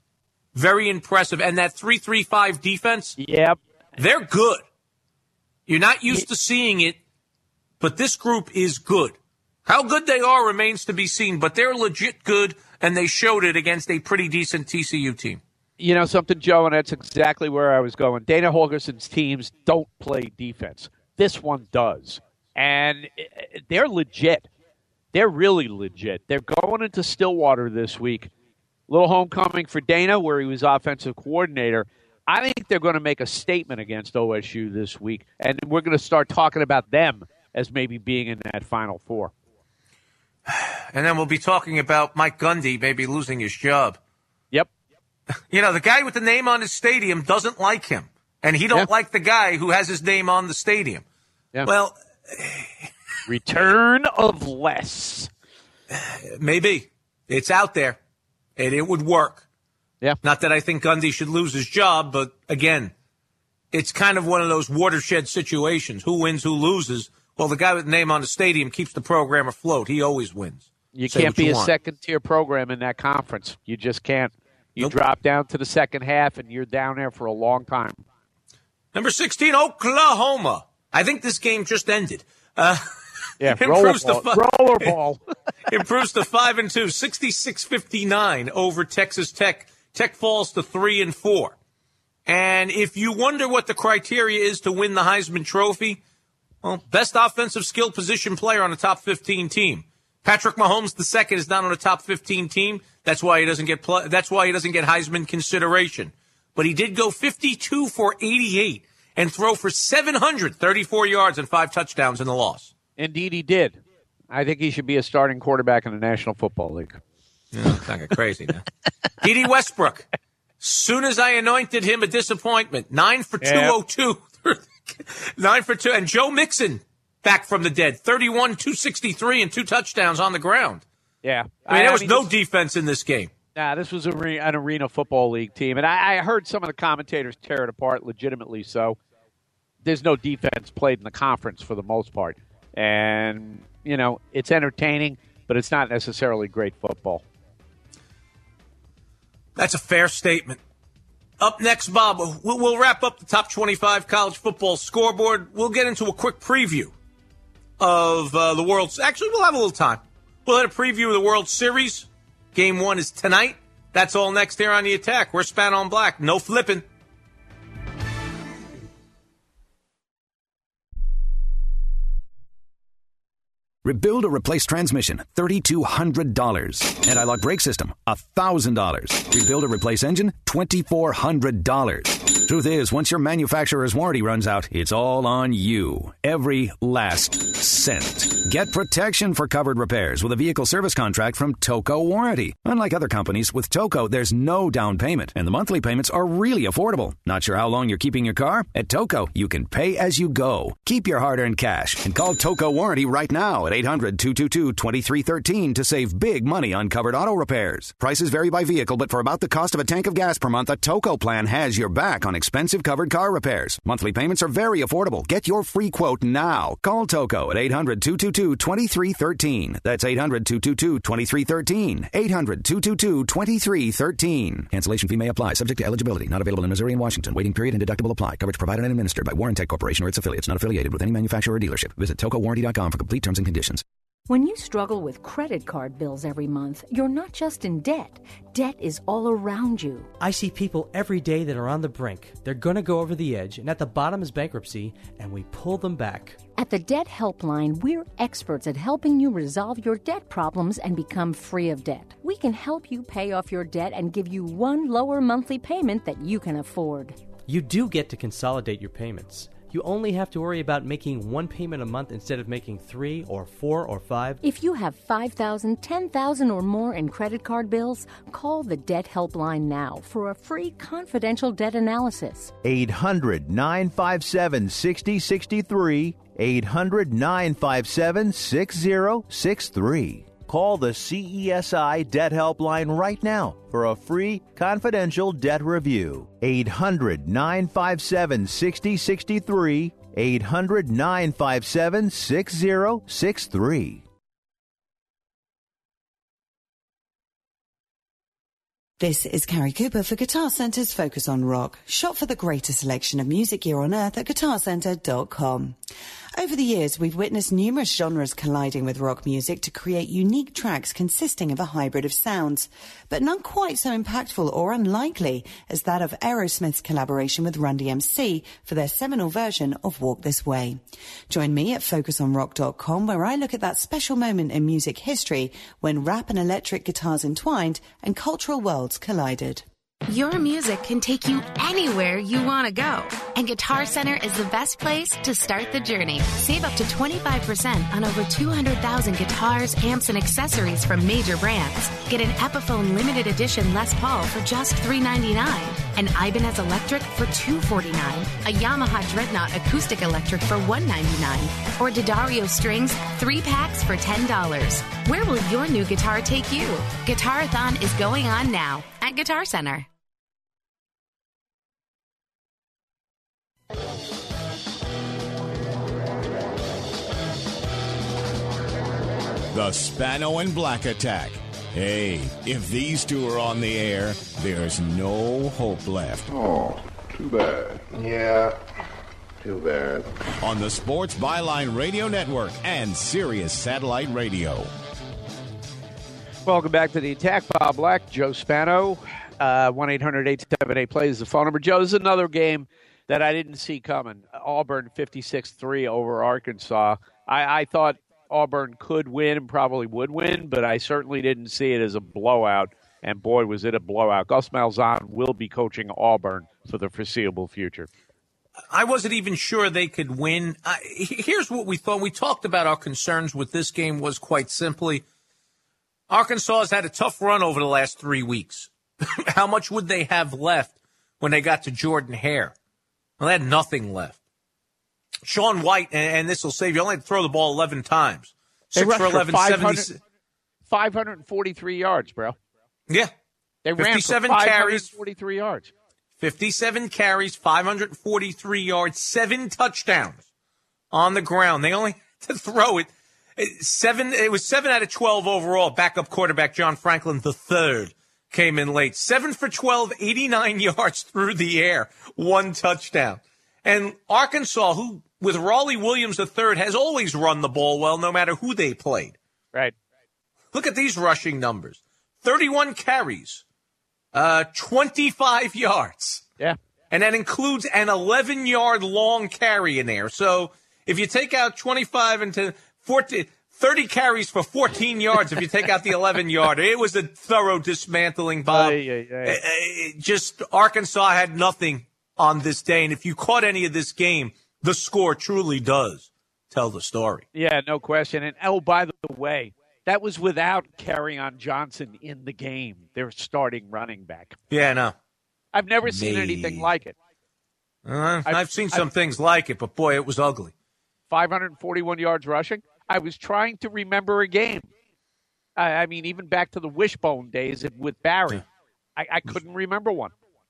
Very impressive. And that three three five defense, yep, they're good. You're not used to seeing it, but this group is good. How good they are remains to be seen, but they're legit good, and they showed it against a pretty decent T C U team. You know something, Joe, and that's exactly where I was going. Dana Holgerson's teams don't play defense. This one does. And they're legit. They're really legit. They're going into Stillwater this week. Little homecoming for Dana, where he was offensive coordinator. I think they're going to make a statement against O S U this week, and we're going to start talking about them as maybe being in that Final Four. and then we'll be talking about Mike Gundy maybe losing his job. Yep. You know, the guy with the name on his stadium doesn't like him, and he don't yeah. like the guy who has his name on the stadium. Yeah. Well, return of less. Maybe. It's out there, and it would work. Yeah. Not that I think Gundy should lose his job, but again, it's kind of one of those watershed situations. Who wins, who loses? Well, the guy with the name on the stadium keeps the program afloat. He always wins. You Say can't be you a want. second-tier program in that conference. You just can't. You Nope. drop down to the second half, and you're down there for a long time. Number sixteen, Oklahoma. I think this game just ended. Uh, Yeah, improves to rollerball. fi- Rollerball. improves to five and two, sixty-six fifty-nine over Texas Tech. Tech falls to three and four. And if you wonder what the criteria is to win the Heisman Trophy, well, best offensive skill position player on a top fifteen team. Patrick Mahomes the second is not on a top fifteen team. That's why he doesn't get pl- that's why he doesn't get Heisman consideration. But he did go fifty-two for eighty-eight and throw for seven hundred thirty-four yards and five touchdowns in the loss. Indeed, he did. I think he should be a starting quarterback in the National Football League. Yeah, it's not get crazy now. D D Westbrook. Soon as I anointed him a disappointment. Nine for two oh two. Nine for two. And Joe Mixon back from the dead. thirty-one, two sixty-three, and two touchdowns on the ground. Yeah. I mean, there I was mean, no this- defense in this game. Nah, this was a re- an Arena Football League team. And I, I heard some of the commentators tear it apart, legitimately so. There's no defense played in the conference for the most part. And, you know, it's entertaining, but it's not necessarily great football. That's a fair statement. Up next, Bob, we'll, we'll wrap up the top twenty-five college football scoreboard. We'll get into a quick preview of uh, the World's. Actually, we'll have a little time. We'll have a preview of the World Series. Game one is tonight. That's all next here on The Attack. We're Spano and Black. No flipping. Rebuild or replace transmission, three thousand two hundred dollars. Anti-lock brake system, one thousand dollars. Rebuild or replace engine, two thousand four hundred dollars. Truth is, once your manufacturer's warranty runs out, it's all on you. Every last cent. Get protection for covered repairs with a vehicle service contract from Toco Warranty. Unlike other companies, with Toco, there's no down payment, and the monthly payments are really affordable. Not sure how long you're keeping your car? At Toco, you can pay as you go. Keep your hard-earned cash and call Toco Warranty right now at eight hundred, two two two, two three one three to save big money on covered auto repairs. Prices vary by vehicle, but for about the cost of a tank of gas per month, a Toco plan has your back on expensive covered car repairs. Monthly payments are very affordable. Get your free quote now. Call Toco at eight hundred, two two two, two three one three. That's eight hundred, two two two, two three one three. eight hundred, two two two, two three one three. Cancellation fee may apply. Subject to eligibility. Not available in Missouri and Washington. Waiting period and deductible apply. Coverage provided and administered by Warrantech Corporation or its affiliates. Not affiliated with any manufacturer or dealership. Visit toco warranty dot com for complete terms and conditions. When you struggle with credit card bills every month, you're not just in debt. Debt is all around you. I see people every day that are on the brink. They're going to go over the edge, and at the bottom is bankruptcy, and we pull them back. At the Debt Helpline, we're experts at helping you resolve your debt problems and become free of debt. We can help you pay off your debt and give you one lower monthly payment that you can afford. You do get to consolidate your payments. You only have to worry about making one payment a month instead of making three or four or five. If you have five thousand dollars, ten thousand dollars or more in credit card bills, call the Debt Helpline now for a free confidential debt analysis. eight hundred, nine five seven, six zero six three. eight hundred, nine five seven, six zero six three. Call the C E S I Debt Helpline right now for a free confidential debt review. eight hundred, nine five seven, six zero six three. eight hundred, nine five seven, six zero six three. This is Carrie Cooper for Guitar Center's Focus on Rock. Shop for the greatest selection of music gear on earth at guitar center dot com. Over the years, we've witnessed numerous genres colliding with rock music to create unique tracks consisting of a hybrid of sounds, but none quite so impactful or unlikely as that of Aerosmith's collaboration with Run D M C for their seminal version of Walk This Way. Join me at focus on rock dot com, where I look at that special moment in music history when rap and electric guitars entwined and cultural worlds collided. Your music can take you anywhere you want to go, and Guitar Center is the best place to start the journey. Save up to twenty-five percent on over two hundred thousand guitars, amps, and accessories from major brands. Get an Epiphone limited edition Les Paul for just three ninety-nine, an Ibanez Electric for two forty-nine, a Yamaha Dreadnought Acoustic Electric for one ninety-nine, or D'Addario Strings three packs for ten dollars. Where will your new guitar take you? Guitarathon is going on now at Guitar Center. The Spano and Black Attack. Hey, if these two are on the air, there's no hope left. Oh, too bad. Yeah, too bad. On the Sports Byline Radio Network and Sirius Satellite Radio. Welcome back to the Attack. Bob Black, Joe Spano. Uh, one eight hundred eight seven eight play is the phone number. Joe, this is another game that I didn't see coming. Auburn fifty-six three over Arkansas. I, I thought Auburn could win and probably would win, but I certainly didn't see it as a blowout. And boy, was it a blowout. Gus Malzahn will be coaching Auburn for the foreseeable future. I wasn't even sure they could win. Uh, here's what we thought. We talked about our concerns with this game was quite simply, Arkansas has had a tough run over the last three weeks. How much would they have left when they got to Jordan Hare? Well, they had nothing left. Sean White, and, and this will save you, only had to throw the ball eleven times. Six they for eleven, seventy, five hundred forty-three yards, bro. Yeah. They ran for five hundred forty-three yards. fifty-seven carries, five hundred forty-three yards, seven touchdowns on the ground. They only had to throw it. Seven. It was seven out of twelve overall. Backup quarterback John Franklin the third came in late. Seven for twelve, eighty-nine yards through the air, one touchdown. And Arkansas, who with Raleigh Williams the third, has always run the ball well, no matter who they played. Right. Look at these rushing numbers: thirty-one carries, uh, twenty-five yards. Yeah. And that includes an eleven-yard long carry in there. So if you take out twenty-five into forty, thirty carries for fourteen yards, if you take out the eleven-yarder, it was a thorough dismantling, Bob. Aye, aye, aye. It, it just Arkansas had nothing on this day. And if you caught any of this game, the score truly does tell the story. Yeah, no question. And, oh, by the way, that was without Kerryon Johnson in the game, their starting running back. Yeah, no. I've never seen Me. anything like it. Uh, I've, I've seen some I've, things like it, but boy, it was ugly. five hundred forty-one yards rushing. I was trying to remember a game. I, I mean, even back to the Wishbone days with Barry, I, I couldn't remember one.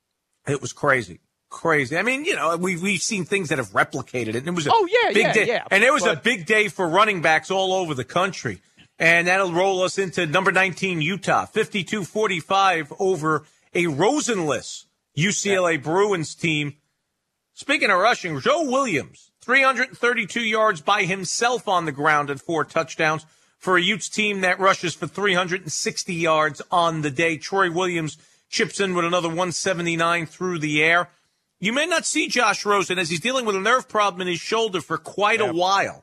It was crazy. Crazy. I mean, you know, we've, we've seen things that have replicated it. And it was a oh, yeah, big yeah, day. yeah. And it was but, a big day for running backs all over the country. And that'll roll us into number nineteen, Utah, fifty-two forty-five over a Rosenless U C L A yeah. Bruins team. Speaking of rushing, Joe Williams, three hundred thirty-two yards by himself on the ground and four touchdowns for a Utes team that rushes for three hundred sixty yards on the day. Troy Williams chips in with another one seventy-nine through the air. You may not see Josh Rosen as he's dealing with a nerve problem in his shoulder for quite yeah. a while.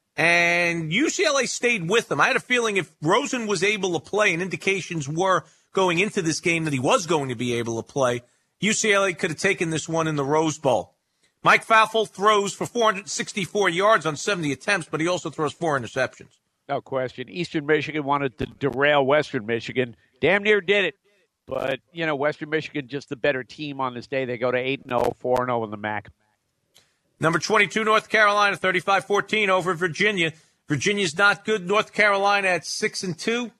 And U C L A stayed with him. I had a feeling if Rosen was able to play, and indications were going into this game that he was going to be able to play, U C L A could have taken this one in the Rose Bowl. Mike Faffel throws for four hundred sixty-four yards on seventy attempts, but he also throws four interceptions. No question. Eastern Michigan wanted to derail Western Michigan. Damn near did it. But, you know, Western Michigan just the better team on this day. They go to eight and oh, four and oh in the M A C. Number twenty-two, North Carolina, thirty-five fourteen over Virginia. Virginia's not good. North Carolina at six and two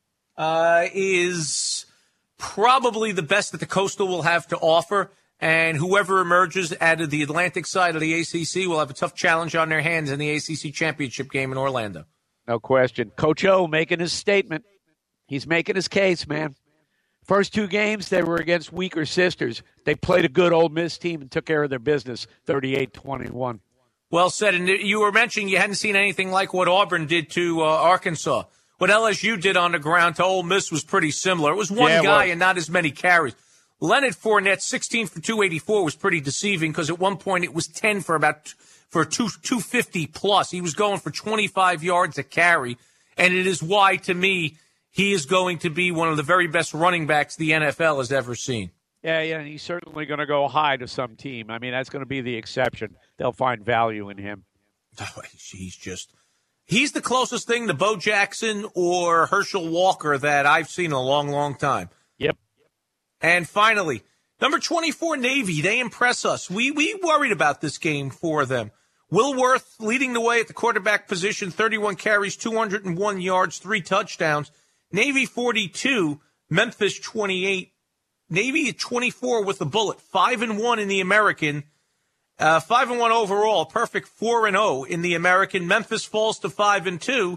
uh, is probably the best that the Coastal will have to offer. And whoever emerges out of the Atlantic side of the A C C will have a tough challenge on their hands in the A C C championship game in Orlando. No question. Coach O making his statement. He's making his case, man. First two games, they were against weaker sisters. They played a good Ole Miss team and took care of their business, thirty-eight twenty-one. Well said. And you were mentioning you hadn't seen anything like what Auburn did to uh, Arkansas. What L S U did on the ground to Ole Miss was pretty similar. It was one yeah, guy well, and not as many carries. Leonard Fournette, sixteen for two eighty-four, was pretty deceiving because at one point it was ten for about for two two fifty plus. He was going for twenty-five yards a carry, and it is why, to me, he is going to be one of the very best running backs the N F L has ever seen. Yeah, yeah, and he's certainly going to go high to some team. I mean, that's going to be the exception. They'll find value in him. Oh, he's just – he's the closest thing to Bo Jackson or Herschel Walker that I've seen in a long, long time. Yep. And finally, number twenty-four, Navy. They impress us. We we worried about this game for them. Will Worth leading the way at the quarterback position, thirty-one carries, two hundred one yards, three touchdowns. Navy forty-two, Memphis twenty-eight. Navy at twenty-four with a bullet, five and one in the American, uh, five and one overall, perfect four and zero in the American. Memphis falls to five and two,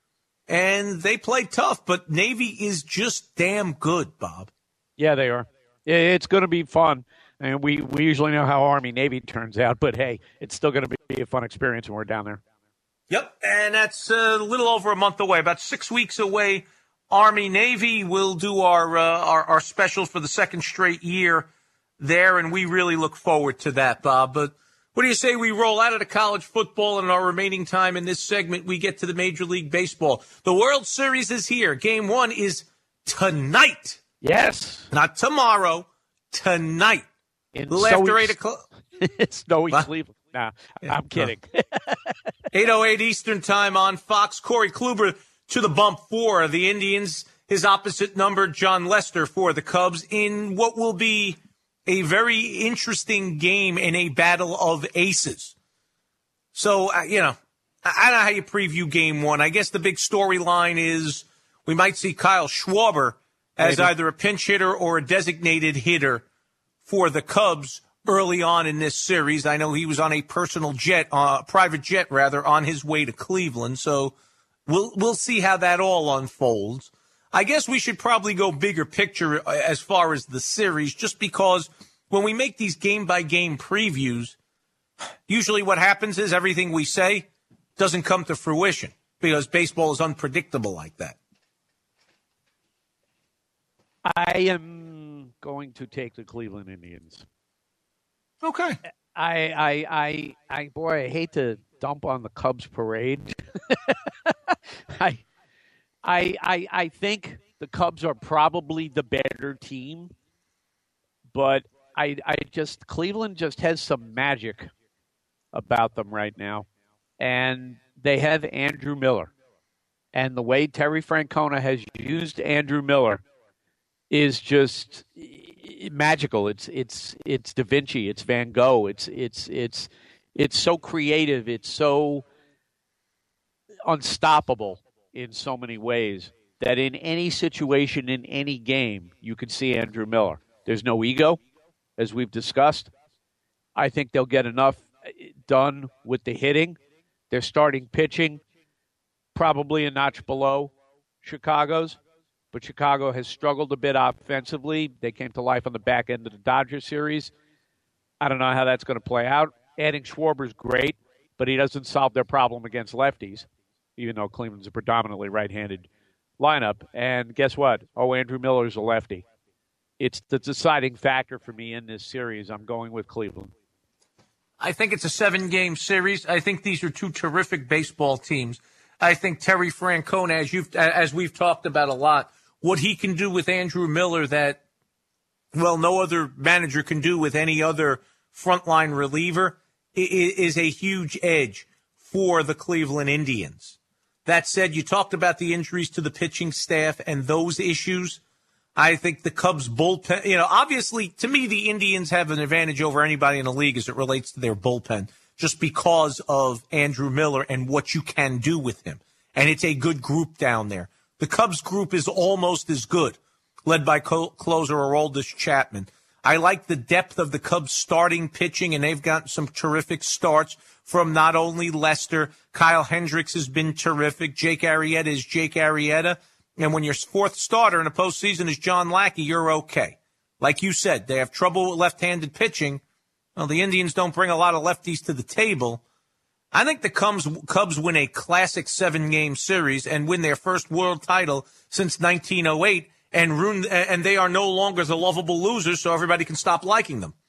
and they play tough, but Navy is just damn good, Bob. Yeah, they are. It's going to be fun. And we, we usually know how Army-Navy turns out, but, hey, it's still going to be a fun experience when we're down there. Yep, and that's a little over a month away, about six weeks away. Army-Navy will do our, uh, our our special for the second straight year there, and we really look forward to that, Bob. But what do you say we roll out of the college football, and in our remaining time in this segment, we get to the Major League Baseball. The World Series is here. Game one is tonight. Yes. Not tomorrow, tonight. In Little after eight o'clock. Snowy Cleveland. Nah, I'm kidding. eight oh eight Eastern time on Fox. Corey Kluber to the bump for the Indians. His opposite number, John Lester, for the Cubs in what will be a very interesting game in a battle of aces. So, uh, you know, I don't know how you preview game one. I guess the big storyline is we might see Kyle Schwarber as Maybe. either a pinch hitter or a designated hitter for the Cubs early on in this series. I know he was on a personal jet, uh, private jet rather, on his way to Cleveland. So we'll we'll see how that all unfolds. I guess we should probably go bigger picture as far as the series, just because when we make these game-by-game previews, usually what happens is everything we say doesn't come to fruition because baseball is unpredictable like that. I am going to take the Cleveland Indians. Okay. I, I, I, I, boy, I hate to dump on the Cubs parade. I, I, I, I think the Cubs are probably the better team, but I, I just Cleveland just has some magic about them right now, and they have Andrew Miller, and the way Terry Francona has used Andrew Miller is just magical. It's it's it's Da Vinci. It's Van Gogh. It's it's it's it's so creative. It's so unstoppable in so many ways that in any situation, in any game, you can see Andrew Miller. There's no ego, as we've discussed. I think they'll get enough done with the hitting. They're starting pitching, probably a notch below Chicago's. But Chicago has struggled a bit offensively. They came to life on the back end of the Dodgers series. I don't know how that's going to play out. Adding Schwarber's great, but he doesn't solve their problem against lefties, even though Cleveland's a predominantly right-handed lineup. And guess what? Oh, Andrew Miller's a lefty. It's the deciding factor for me in this series. I'm going with Cleveland. I think it's a seven-game series. I think these are two terrific baseball teams. I think Terry Francona, as you've as we've talked about a lot, what he can do with Andrew Miller that, well, no other manager can do with any other frontline reliever is a huge edge for the Cleveland Indians. That said, you talked about the injuries to the pitching staff and those issues. I think the Cubs bullpen, you know, obviously, to me, the Indians have an advantage over anybody in the league as it relates to their bullpen, just because of Andrew Miller and what you can do with him. And it's a good group down there. The Cubs group is almost as good, led by co- closer Aroldis Chapman. I like the depth of the Cubs starting pitching, and they've gotten some terrific starts from not only Lester. Kyle Hendricks has been terrific. Jake Arrieta is Jake Arrieta. And when your fourth starter in the postseason is John Lackey, you're okay. Like you said, they have trouble with left-handed pitching. Well, the Indians don't bring a lot of lefties to the table. I think the Cubs, Cubs win a classic seven-game series and win their first world title since nineteen oh eight, and ruin, and they are no longer the lovable losers, so everybody can stop liking them.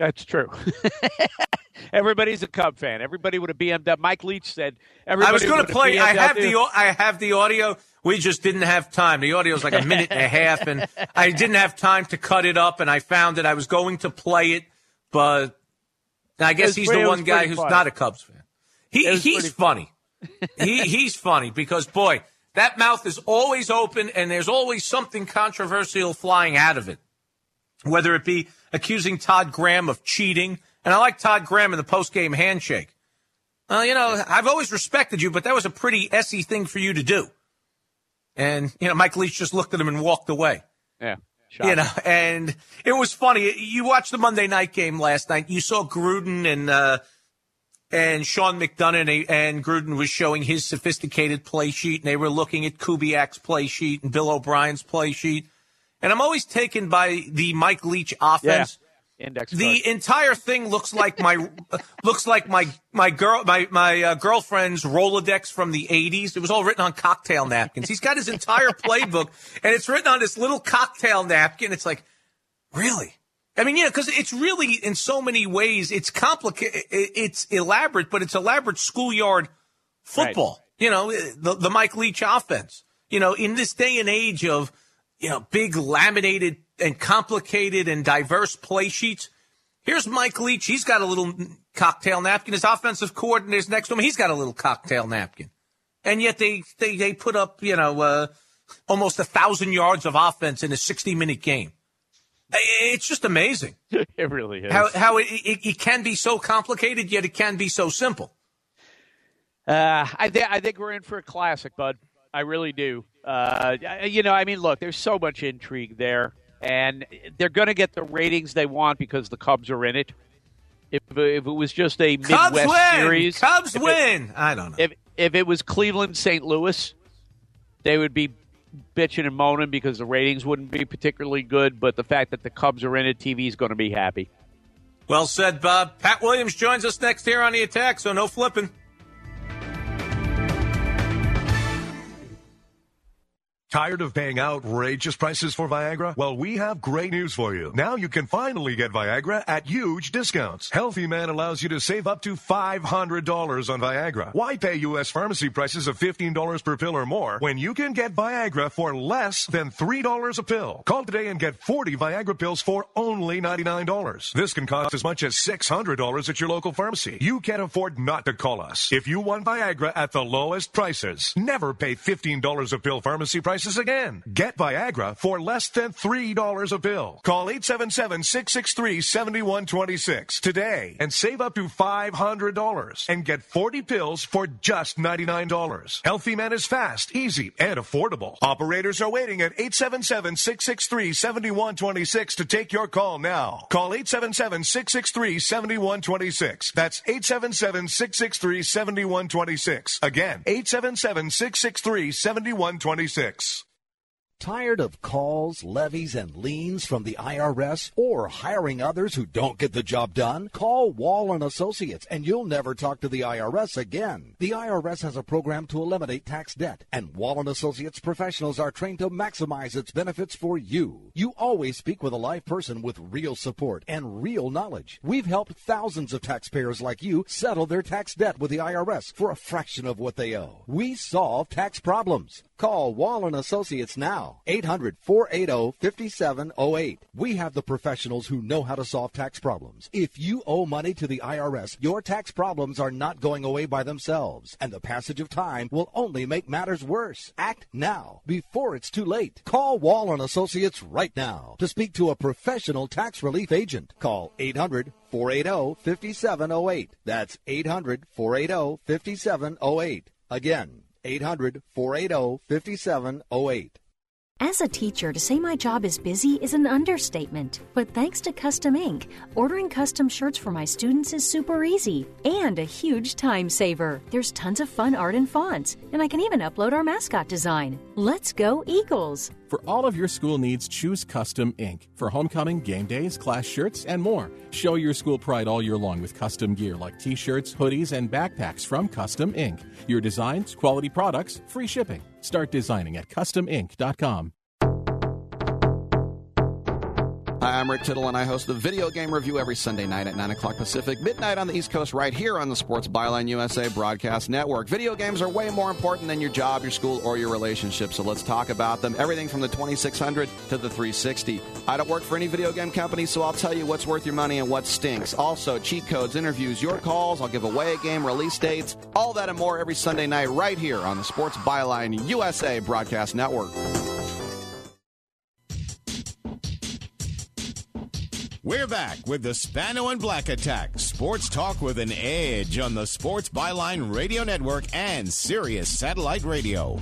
That's true. Everybody's a Cub fan. Everybody would have B M W. Mike Leach said everybody I was going to play. I have the. the. I have the audio. We just didn't have time. The audio is like a minute and a half, and I didn't have time to cut it up. And I found that I was going to play it, but I guess he's pretty, the one guy who's funny. not a Cubs fan. He he's funny. he he's funny because boy, that mouth is always open, and there's always something controversial flying out of it. Whether it be accusing Todd Graham of cheating, and I like Todd Graham in the post-game handshake. Well, you know, I've always respected you, but that was a pretty S-y thing for you to do. And, you know, Mike Leach just looked at him and walked away. Yeah. Shocking. You know, and it was funny. You watched the Monday night game last night. You saw Gruden and uh, and Sean McDonough, and Gruden was showing his sophisticated play sheet, and they were looking at Kubiak's play sheet and Bill O'Brien's play sheet. And I'm always taken by the Mike Leach offense. Yeah. Index the card. entire thing looks like my looks like my my girl my my uh, girlfriend's Rolodex from the eighties. It was all written on cocktail napkins. He's got his entire playbook, and it's written on this little cocktail napkin. It's like, really? I mean, yeah, because it's really in so many ways it's complicated. It's elaborate, but it's elaborate schoolyard football. Right. You know, the the Mike Leach offense. You know, in this day and age of you know big laminated and complicated and diverse play sheets. Here's Mike Leach. He's got a little cocktail napkin. His offensive coordinator's next to him. He's got a little cocktail napkin. And yet they, they, they put up, you know, uh, almost a thousand yards of offense in a sixty minute game. It's just amazing. It really is. How, how it, it, it can be so complicated, yet it can be so simple. Uh, I, th- I think we're in for a classic, bud. I really do. Uh, you know, I mean, look, there's so much intrigue there. And they're going to get the ratings they want because the Cubs are in it. If, if it was just a Cubs Midwest win. series, Cubs if win. It, I don't know. If if it was Cleveland, Saint Louis, they would be bitching and moaning because the ratings wouldn't be particularly good. But the fact that the Cubs are in it, T V is going to be happy. Well said, Bob. Pat Williams joins us next here on The Attack, so no flipping. Tired of paying outrageous prices for Viagra? Well, we have great news for you. Now you can finally get Viagra at huge discounts. Healthy Man allows you to save up to five hundred dollars on Viagra. Why pay U S pharmacy prices of fifteen dollars per pill or more when you can get Viagra for less than three dollars a pill? Call today and get forty Viagra pills for only ninety-nine dollars. This can cost as much as six hundred dollars at your local pharmacy. You can't afford not to call us. If you want Viagra at the lowest prices, never pay fifteen dollars a pill pharmacy prices again. Get Viagra for less than three dollars a pill. Call eight seven seven, six six three, seven one two six today and save up to five hundred dollars and get forty pills for just ninety-nine dollars. Healthy Man is fast, easy, and affordable. Operators are waiting at eight seven seven, six six three, seven one two six to take your call now. Call eight seven seven, six six three, seven one two six. That's eight seven seven, six six three, seven one two six. Again, eight seven seven, six six three, seven one two six. Tired of calls, levies, and liens from the I R S or hiring others who don't get the job done? Call Wall and Associates and you'll never talk to the I R S again. The I R S has a program to eliminate tax debt, and Wall and Associates professionals are trained to maximize its benefits for you. You always speak with a live person with real support and real knowledge. We've helped thousands of taxpayers like you settle their tax debt with the I R S for a fraction of what they owe. We solve tax problems. Call Wall and Associates now. eight hundred, four eight zero, five seven zero eight. We have the professionals who know how to solve tax problems. If you owe money to the I R S, your tax problems are not going away by themselves, and the passage of time will only make matters worse. Act now, before it's too late. Call Wall and Associates right now to speak to a professional tax relief agent. Call eight hundred, four eight zero, five seven zero eight. That's eight hundred, four eight zero, five seven zero eight. Again, eight hundred, four eight zero, five seven zero eight. As a teacher, to say my job is busy is an understatement. But thanks to Custom Ink, ordering custom shirts for my students is super easy and a huge time saver. There's tons of fun art and fonts, and I can even upload our mascot design. Let's go Eagles! For all of your school needs, choose Custom Ink. For homecoming, game days, class shirts, and more. Show your school pride all year long with custom gear like t-shirts, hoodies, and backpacks from Custom Ink. Your designs, quality products, free shipping. Start designing at custom ink dot com. Hi, I'm Rick Tittle, and I host the Video Game Review every Sunday night at nine o'clock Pacific, midnight on the East Coast, right here on the Sports Byline U S A Broadcast Network. Video games are way more important than your job, your school, or your relationship, so let's talk about them. Everything from the twenty-six hundred to the three sixty. I don't work for any video game company, so I'll tell you what's worth your money and what stinks. Also, cheat codes, interviews, your calls. I'll give away a game, release dates, all that and more every Sunday night right here on the Sports Byline U S A Broadcast Network. We're back with the Spano and Black Attack. Sports talk with an edge on the Sports Byline Radio Network and Sirius Satellite Radio.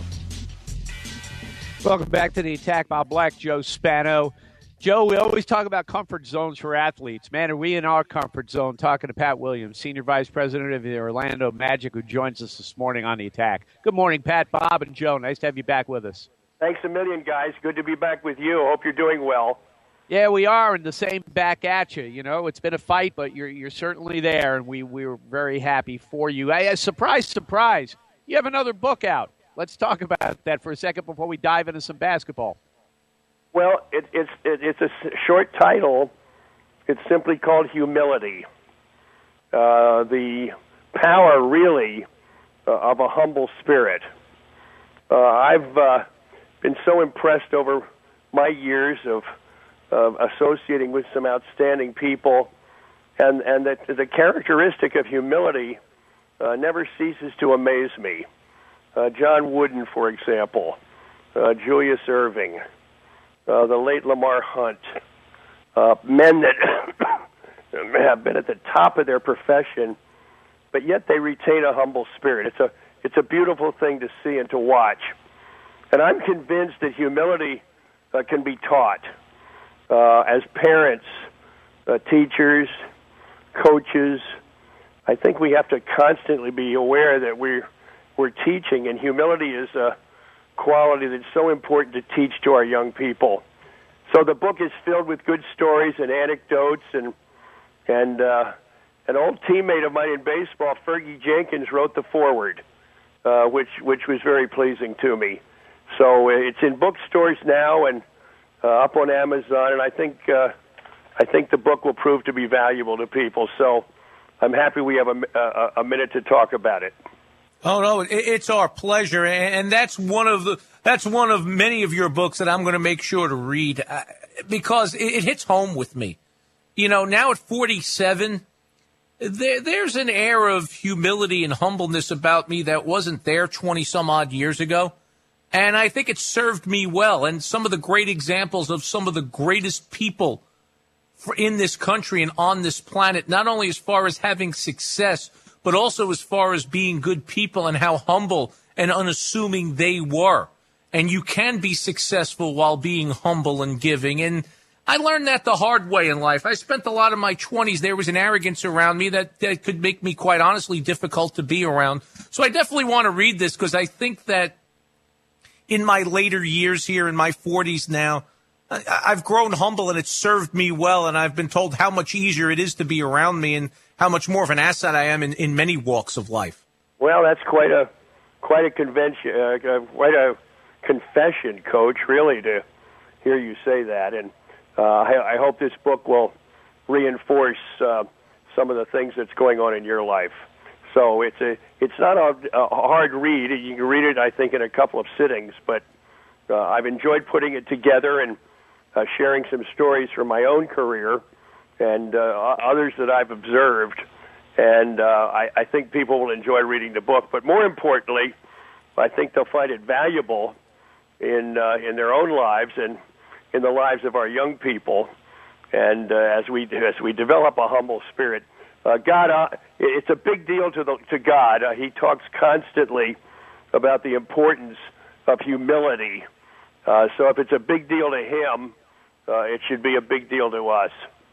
Welcome back to the Attack. Bob Black, Joe Spano. Joe, we always talk about comfort zones for athletes. Man, are we in our comfort zone? Talking to Pat Williams, Senior Vice President of the Orlando Magic, who joins us this morning on the Attack. Good morning, Pat, Bob, and Joe. Nice to have you back with us. Thanks a million, guys. Good to be back with you. Hope you're doing well. Yeah, we are, and the same back at you. You know, it's been a fight, but you're you're certainly there, and we, we were very happy for you. I, surprise, surprise, you have another book out. Let's talk about that for a second before we dive into some basketball. Well, it, it's it, it's a short title. It's simply called Humility. Uh, the power, really, uh, of a humble spirit. Uh, I've uh, been so impressed over my years of Uh, associating with some outstanding people, and and that the characteristic of humility uh, never ceases to amaze me. Uh, John Wooden, for example, uh, Julius Erving, uh, the late Lamar Hunt, uh, men that have been at the top of their profession, but yet they retain a humble spirit. It's a it's a beautiful thing to see and to watch, and I'm convinced that humility uh, can be taught. Uh, as parents, uh, teachers, coaches, I think we have to constantly be aware that we're, we're teaching, and humility is a quality that's so important to teach to our young people. So the book is filled with good stories and anecdotes, and and uh, an old teammate of mine in baseball, Fergie Jenkins, wrote the foreword, uh, which which was very pleasing to me. So it's in bookstores now and Uh, up on Amazon, and I think uh, I think the book will prove to be valuable to people. So I'm happy we have a, a, a minute to talk about it. Oh no, it, it's our pleasure, and that's one of the that's one of many of your books that I'm going to make sure to read uh, because it, it hits home with me. You know, now at forty-seven, there, there's an air of humility and humbleness about me that wasn't there twenty some odd years ago. And I think it served me well. And some of the great examples of some of the greatest people for in this country and on this planet, not only as far as having success, but also as far as being good people and how humble and unassuming they were. And you can be successful while being humble and giving. And I learned that the hard way in life. I spent a lot of my twenties. There was an arrogance around me that, that could make me, quite honestly, difficult to be around. So I definitely want to read this because I think that in my later years here, in my forties now, I've grown humble and it's served me well. And I've been told how much easier it is to be around me and how much more of an asset I am in, in many walks of life. Well, that's quite a quite a convention, uh, quite a confession, Coach, really, to hear you say that. And uh, I, I hope this book will reinforce uh, some of the things that's going on in your life. So it's a it's not a, a hard read. You can read it, I think, in a couple of sittings. But uh, I've enjoyed putting it together and uh, sharing some stories from my own career and uh, others that I've observed. And uh, I, I think people will enjoy reading the book. But more importantly, I think they'll find it valuable in uh, in their own lives and in the lives of our young people. And uh, as we as we develop a humble spirit. Uh, God, uh, it's a big deal to the, to God. Uh, he talks constantly about the importance of humility. Uh, so if it's a big deal to him, uh, it should be a big deal to us.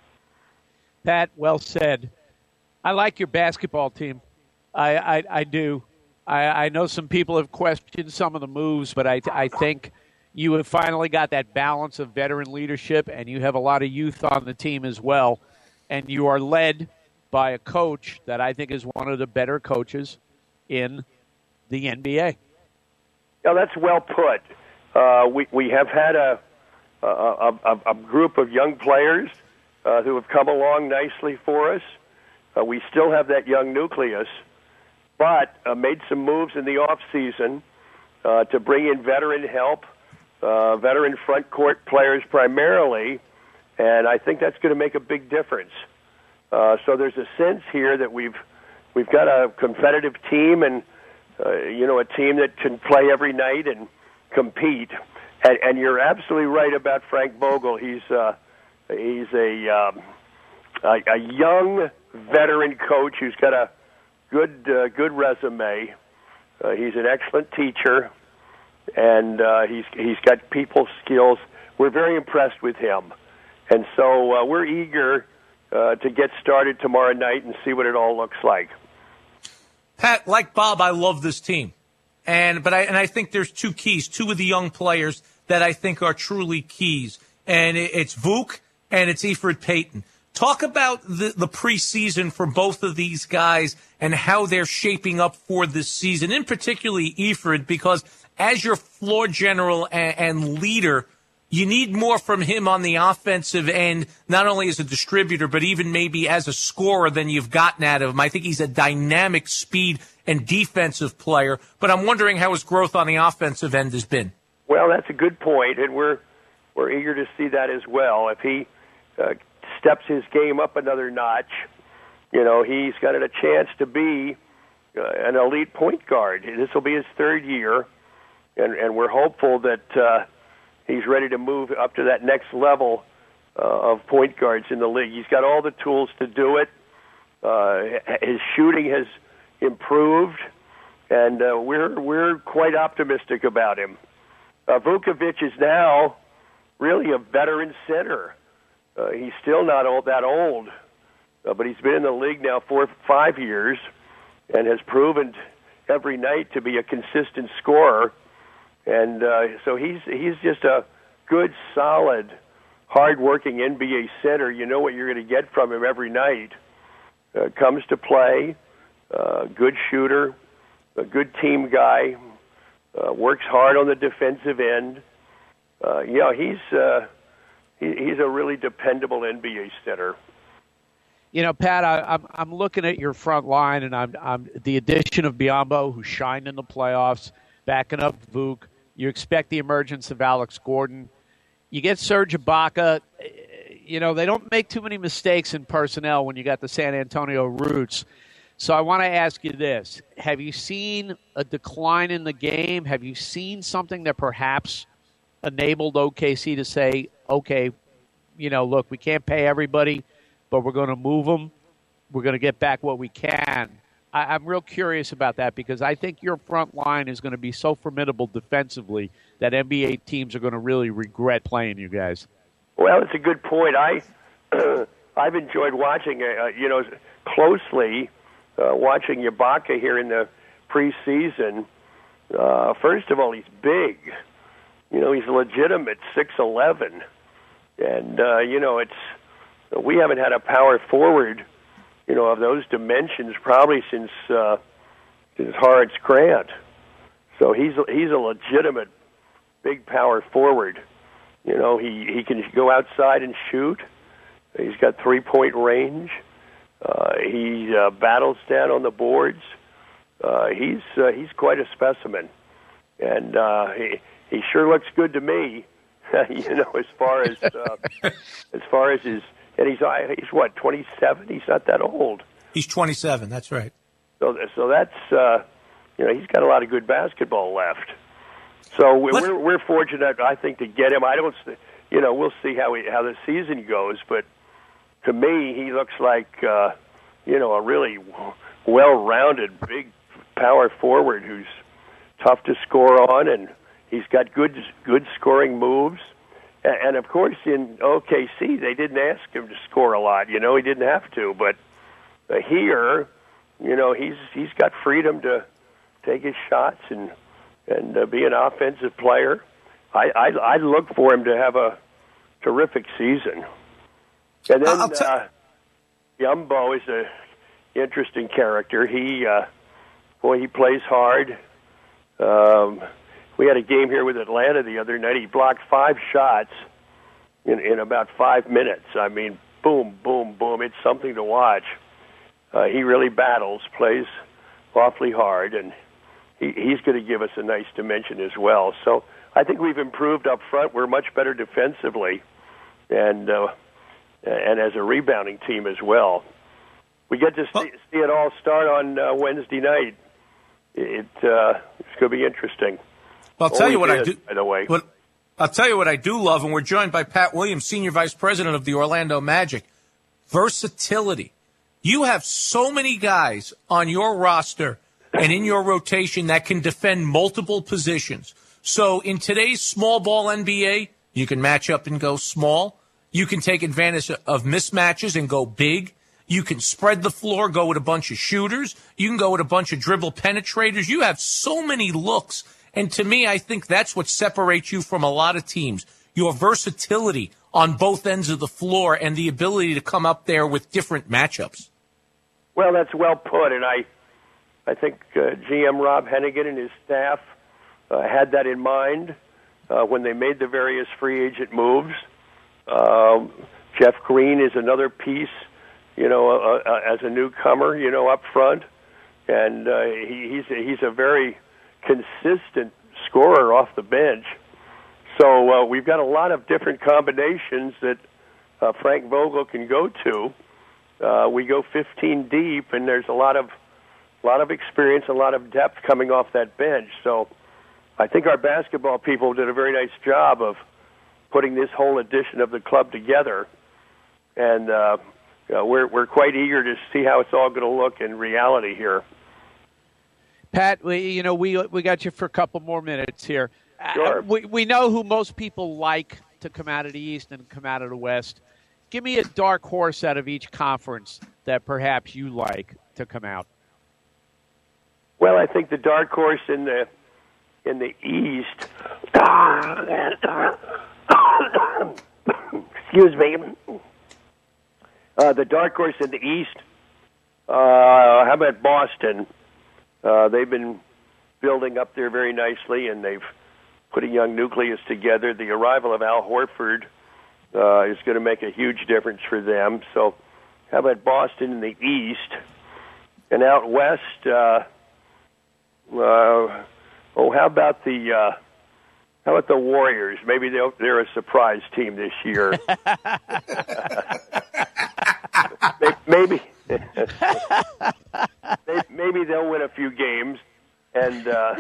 Pat, well said. I like your basketball team. I, I, I do. I, I know some people have questioned some of the moves, but I, I think you have finally got that balance of veteran leadership, and you have a lot of youth on the team as well. And you are led by a coach that I think is one of the better coaches in the N B A. Yeah, that's well put. Uh, we we have had a a, a, a group of young players uh, who have come along nicely for us. Uh, we still have that young nucleus, but uh, made some moves in the off season uh, to bring in veteran help, uh, veteran front court players primarily, and I think that's going to make a big difference. Uh, so there's a sense here that we've we've got a competitive team, and uh, you know, a team that can play every night and compete. And, and you're absolutely right about Frank Vogel. He's uh, he's a, um, a a young veteran coach who's got a good uh, good resume. Uh, he's an excellent teacher, and uh, he's he's got people skills. We're very impressed with him, and so uh, we're eager uh, to get started tomorrow night and see what it all looks like. Pat, like Bob, I love this team, and but I and I think there's two keys, two of the young players that I think are truly keys, and it's Vuk and it's Eford Payton. Talk about the, the preseason for both of these guys and how they're shaping up for this season, in particularly Eford, because as your floor general and, and leader, you need more from him on the offensive end, not only as a distributor, but even maybe as a scorer than you've gotten out of him. I think he's a dynamic speed and defensive player, but I'm wondering how his growth on the offensive end has been. Well, that's a good point, and we're we're eager to see that as well. If he uh, steps his game up another notch, you know, he's got a chance to be uh, an elite point guard. This will be his third year, and, and we're hopeful that uh, he's ready to move up to that next level uh, of point guards in the league. He's got all the tools to do it. Uh, his shooting has improved, and uh, we're we're quite optimistic about him. Uh, Vukovic is now really a veteran center. Uh, he's still not all that old, uh, but he's been in the league now for five years and has proven every night to be a consistent scorer. And uh, so he's he's just a good, solid, hard-working N B A center. You know what you're going to get from him every night. Uh, comes to play, uh, good shooter, a good team guy, uh, works hard on the defensive end. Uh, you know, he's uh, he, he's a really dependable N B A center. You know, Pat, I, I'm I'm looking at your front line, and I'm I'm the addition of Biyombo, who shined in the playoffs, backing up Vuk. You expect the emergence of Alex Gordon. You get Serge Ibaka. You know, they don't make too many mistakes in personnel when you got the San Antonio roots. So I want to ask you this. Have you seen a decline in the game? Have you seen something that perhaps enabled O K C to say, okay, you know, look, we can't pay everybody, but we're going to move them. We're going to get back what we can. I, I'm real curious about that because I think your front line is going to be so formidable defensively that N B A teams are going to really regret playing you guys. Well, it's a good point. I, uh, I've enjoyed watching, uh, you know, closely uh, watching Ibaka here in the preseason. Uh, first of all, he's big. You know, he's a legitimate six eleven. And, uh, you know, it's we haven't had a power forward, you know, of those dimensions probably since uh, since Horace Grant. So he's he's a legitimate big power forward. You know, he, he can go outside and shoot. He's got three-point range. Uh, he uh, battles down on the boards. Uh, he's uh, he's quite a specimen, and uh, he he sure looks good to me. You know, as far as uh, as far as his and he's he's what twenty-seven. He's not that old. He's twenty-seven. That's right. So so that's uh, you know he's got a lot of good basketball left. So we're we're, we're fortunate, I think, to get him. I don't, you know, we'll see how he, how the season goes. But to me, he looks like uh, you know a really well-rounded, big power forward who's tough to score on, and he's got good good scoring moves. And, and of course, in O K C, they didn't ask him to score a lot. You know, he didn't have to. But uh, here, you know, he's he's got freedom to take his shots and. and uh, be an offensive player. I, I I look for him to have a terrific season. And then t- uh, Biyombo is an interesting character. He, uh, boy, he plays hard. Um, we had a game here with Atlanta the other night. He blocked five shots, in, in about five minutes. I mean, boom, boom, boom. It's something to watch. Uh, he really battles, plays awfully hard, and he, he's going to give us a nice dimension as well. So I think we've improved up front. We're much better defensively, and uh, and as a rebounding team as well. We get to see, see it all start on uh, Wednesday night. It uh, it's going to be interesting. Well, I'll tell you what Always I is, do. By the way, What, I'll tell you what I do love, and we're joined by Pat Williams, Senior Vice President of the Orlando Magic. Versatility. You have so many guys on your roster and in your rotation that can defend multiple positions. So in today's small ball N B A, you can match up and go small. You can take advantage of mismatches and go big. You can spread the floor, go with a bunch of shooters. You can go with a bunch of dribble penetrators. You have so many looks. And to me, I think that's what separates you from a lot of teams. Your versatility on both ends of the floor and the ability to come up there with different matchups. well, that's well put, and I, I think uh, G M Rob Hennigan and his staff uh, had that in mind uh, when they made the various free agent moves. Um, Jeff Green is another piece, you know, uh, uh, as a newcomer, you know, up front, and uh, he, he's a, he's a very consistent scorer off the bench. So uh, we've got a lot of different combinations that uh, Frank Vogel can go to. Uh, we go fifteen deep, and there's a lot of a lot of experience, a lot of depth coming off that bench. So I think our basketball people did a very nice job of putting this whole edition of the club together, and uh, uh, we're we're quite eager to see how it's all going to look in reality here. Pat, we, you know, we we got you for a couple more minutes here. Sure. Uh, we we know who most people like to come out of the East and come out of the West. Give me a dark horse out of each conference that perhaps you like to come out. Well, I think the dark horse in the in the East. Excuse me. Uh, the dark horse in the East. Uh, how about Boston? Uh, they've been building up there very nicely, and they've put a young nucleus together. The arrival of Al Horford uh, is going to make a huge difference for them. So, how about Boston in the East? And out west, uh, uh, oh, how about the uh, how about the Warriors? Maybe they'll, they're a surprise team this year. maybe. Maybe they'll win a few games, and uh,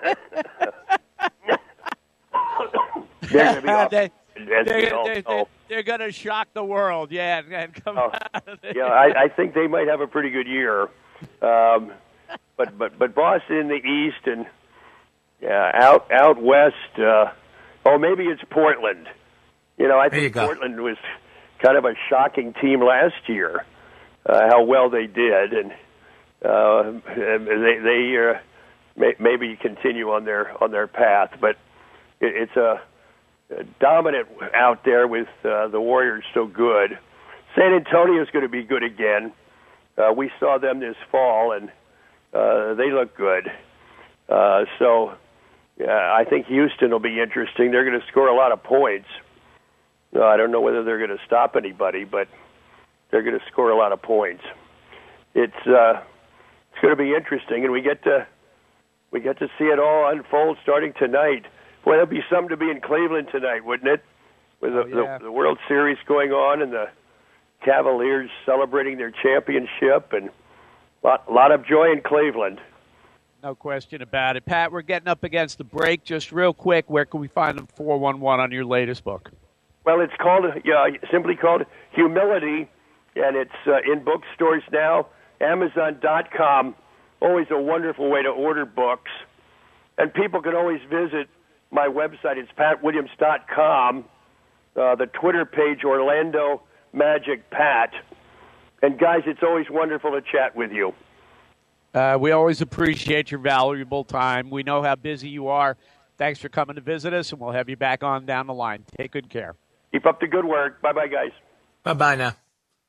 they're going to be off. they, They're, they're, they're, they're going to shock the world, yeah, and come oh, out of there. Yeah, I, I think they might have a pretty good year. Um, but but but Boston in the East and yeah, out out west. Uh, oh, maybe it's Portland. You know, I think Portland was kind of a shocking team last year. Uh, how well they did, and uh, they they uh, may, maybe continue on their on their path. But it, it's a, a dominant out there with uh, the Warriors so good. San Antonio is going to be good again. Uh, we saw them this fall, and uh, they look good. Uh, so yeah, I think Houston will be interesting. They're going to score a lot of points. Uh, I don't know whether they're going to stop anybody, but they're going to score a lot of points. It's uh, it's going to be interesting, and we get to we get to see it all unfold starting tonight. Boy, there'll be something to be in Cleveland tonight, wouldn't it? With the, oh, yeah. the, the World Series going on and the Cavaliers celebrating their championship, and a lot, lot of joy in Cleveland. No question about it. Pat, we're getting up against the break. Just real quick, where can we find the four one one on your latest book? Well, it's called yeah, simply called Humility, and it's uh, in bookstores now. Amazon dot com, always a wonderful way to order books. And people can always visit my website. It's pat williams dot com, uh, the Twitter page, Orlando Magic Pat. And, guys, it's always wonderful to chat with you. Uh, we always appreciate your valuable time. We know how busy you are. Thanks for coming to visit us, and we'll have you back on down the line. Take good care. Keep up the good work. Bye-bye, guys. Bye-bye now.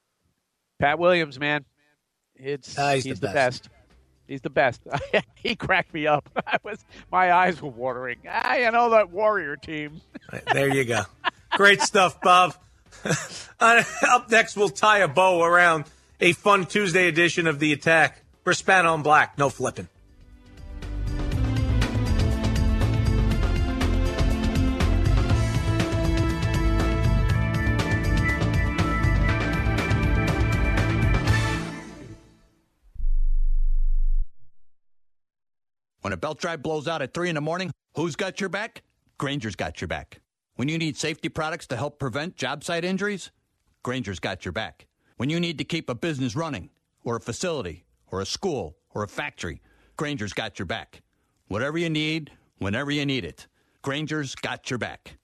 Pat Williams, man. It's uh, he's, he's the, the best. best. He's the best. He cracked me up. I was my eyes were watering. Ah, you know that Warrior team. There you go. Great stuff, Bob. uh, up next, we'll tie a bow around a fun Tuesday edition of The Attack. We're Spano and Black. No flipping. When a belt drive blows out at three in the morning, who's got your back? Granger's got your back. When you need safety products to help prevent job site injuries, Granger's got your back. When you need to keep a business running, or a facility, or a school, or a factory, Granger's got your back. Whatever you need, whenever you need it, Granger's got your back.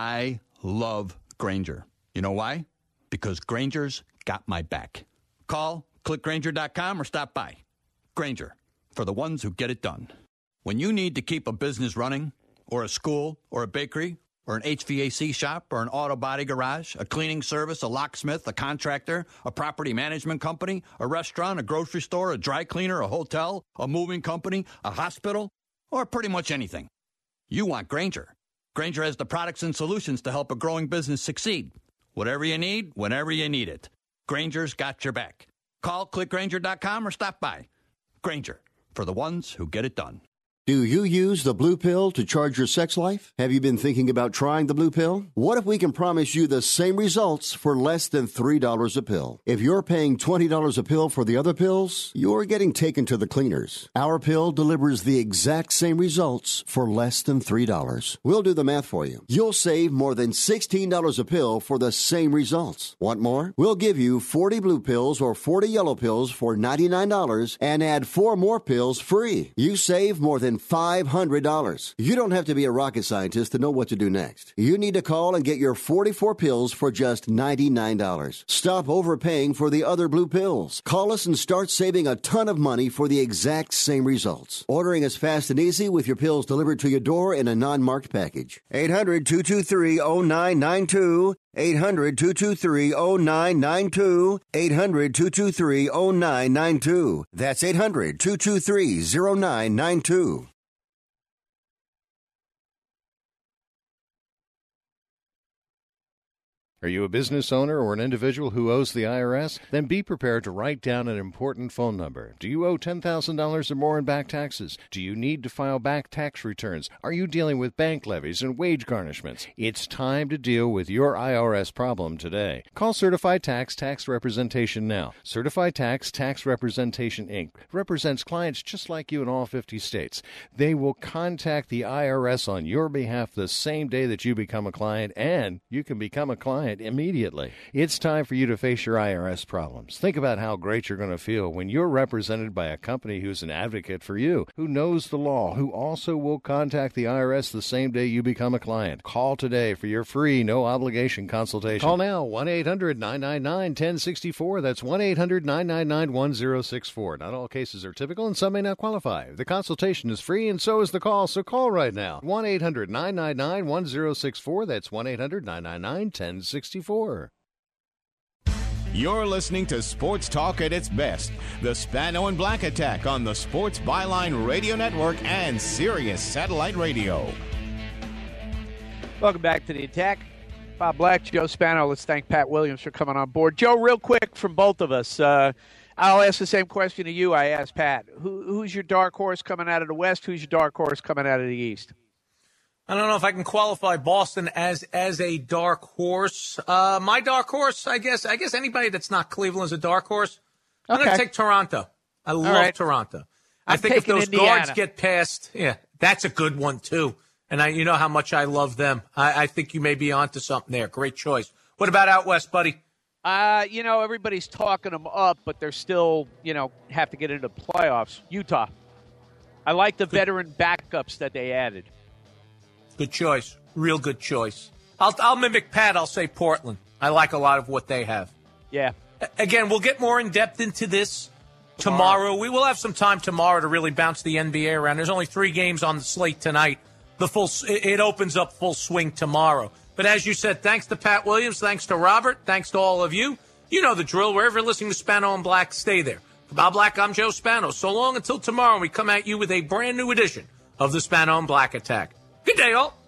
I love Granger. You know why? Because Granger's got my back. Call, click Granger dot com, or stop by. Granger, for the ones who get it done. When you need to keep a business running, or a school, or a bakery, or an H V A C shop, or an auto body garage, a cleaning service, a locksmith, a contractor, a property management company, a restaurant, a grocery store, a dry cleaner, a hotel, a moving company, a hospital, or pretty much anything, you want Granger. Granger has the products and solutions to help a growing business succeed. Whatever you need, whenever you need it. Granger's got your back. Call, click Granger dot com, or stop by. Granger, for the ones who get it done. Do you use the blue pill to charge your sex life? Have you been thinking about trying the blue pill? What if we can promise you the same results for less than three dollars a pill? If you're paying twenty dollars a pill for the other pills, you're getting taken to the cleaners. Our pill delivers the exact same results for less than three dollars. We'll do the math for you. You'll save more than sixteen dollars a pill for the same results. Want more? We'll give you forty blue pills or forty yellow pills for ninety-nine dollars and add four more pills free. You save more than five hundred dollars. You don't have to be a rocket scientist to know what to do next. You need to call and get your forty-four pills for just ninety-nine dollars. Stop overpaying for the other blue pills. Call us and start saving a ton of money for the exact same results. Ordering is fast and easy with your pills delivered to your door in a non-marked package. eight hundred, two two three, oh nine nine two. eight hundred, two two three, oh nine nine two. eight hundred, two two three, oh nine nine two. That's eight hundred, two two three, oh nine nine two. Are you a business owner or an individual who owes the I R S? Then be prepared to write down an important phone number. Do you owe ten thousand dollars or more in back taxes? Do you need to file back tax returns? Are you dealing with bank levies and wage garnishments? It's time to deal with your I R S problem today. Call Certified Tax Tax Representation now. Certified Tax Tax Representation, Incorporated represents clients just like you in all fifty states. They will contact the I R S on your behalf the same day that you become a client, and you can become a client immediately. It's time for you to face your I R S problems. Think about how great you're going to feel when you're represented by a company who's an advocate for you, who knows the law, who also will contact the I R S the same day you become a client. Call today for your free, no-obligation consultation. Call now, one eight hundred nine nine nine one oh six four. That's one eight hundred nine nine nine one oh six four. Not all cases are typical, and some may not qualify. The consultation is free, and so is the call, so call right now. one eight hundred nine nine nine one oh six four. That's one eight hundred nine nine nine one oh six four. You're listening to Sports Talk at its best. The Spano and Black Attack on the Sports Byline Radio Network and Sirius Satellite Radio. Welcome back to The Attack. Bob Black, Joe Spano. Let's thank Pat Williams for coming on board. Joe, real quick from both of us, uh, I'll ask the same question to you I asked Pat. Who, who's your dark horse coming out of the West? Who's your dark horse coming out of the East? I don't know if I can qualify Boston as as a dark horse. Uh, my dark horse, I guess, I guess anybody that's not Cleveland is a dark horse. I'm Okay. going to take Toronto. I love right. Toronto. I I'm think if taking those Indiana. guards get past, yeah, that's a good one too. And I, you know how much I love them. I, I think you may be onto something there. Great choice. What about out west, buddy? Uh, you know, everybody's talking them up, but they're still, you know, have to get into the playoffs. Utah. I like the veteran backups that they added. Good choice. Real good choice. I'll, I'll mimic Pat. I'll say Portland. I like a lot of what they have. Yeah. Again, we'll get more in depth into this tomorrow. tomorrow. We will have some time tomorrow to really bounce the N B A around. There's only three games on the slate tonight. The full it opens up full swing tomorrow. But as you said, thanks to Pat Williams, thanks to Robert, thanks to all of you. You know the drill. Wherever you're listening to Spano and Black, stay there. For Bob Black, I'm Joe Spano. So long until tomorrow, we come at you with a brand new edition of the Spano and Black Attack. Good day, all.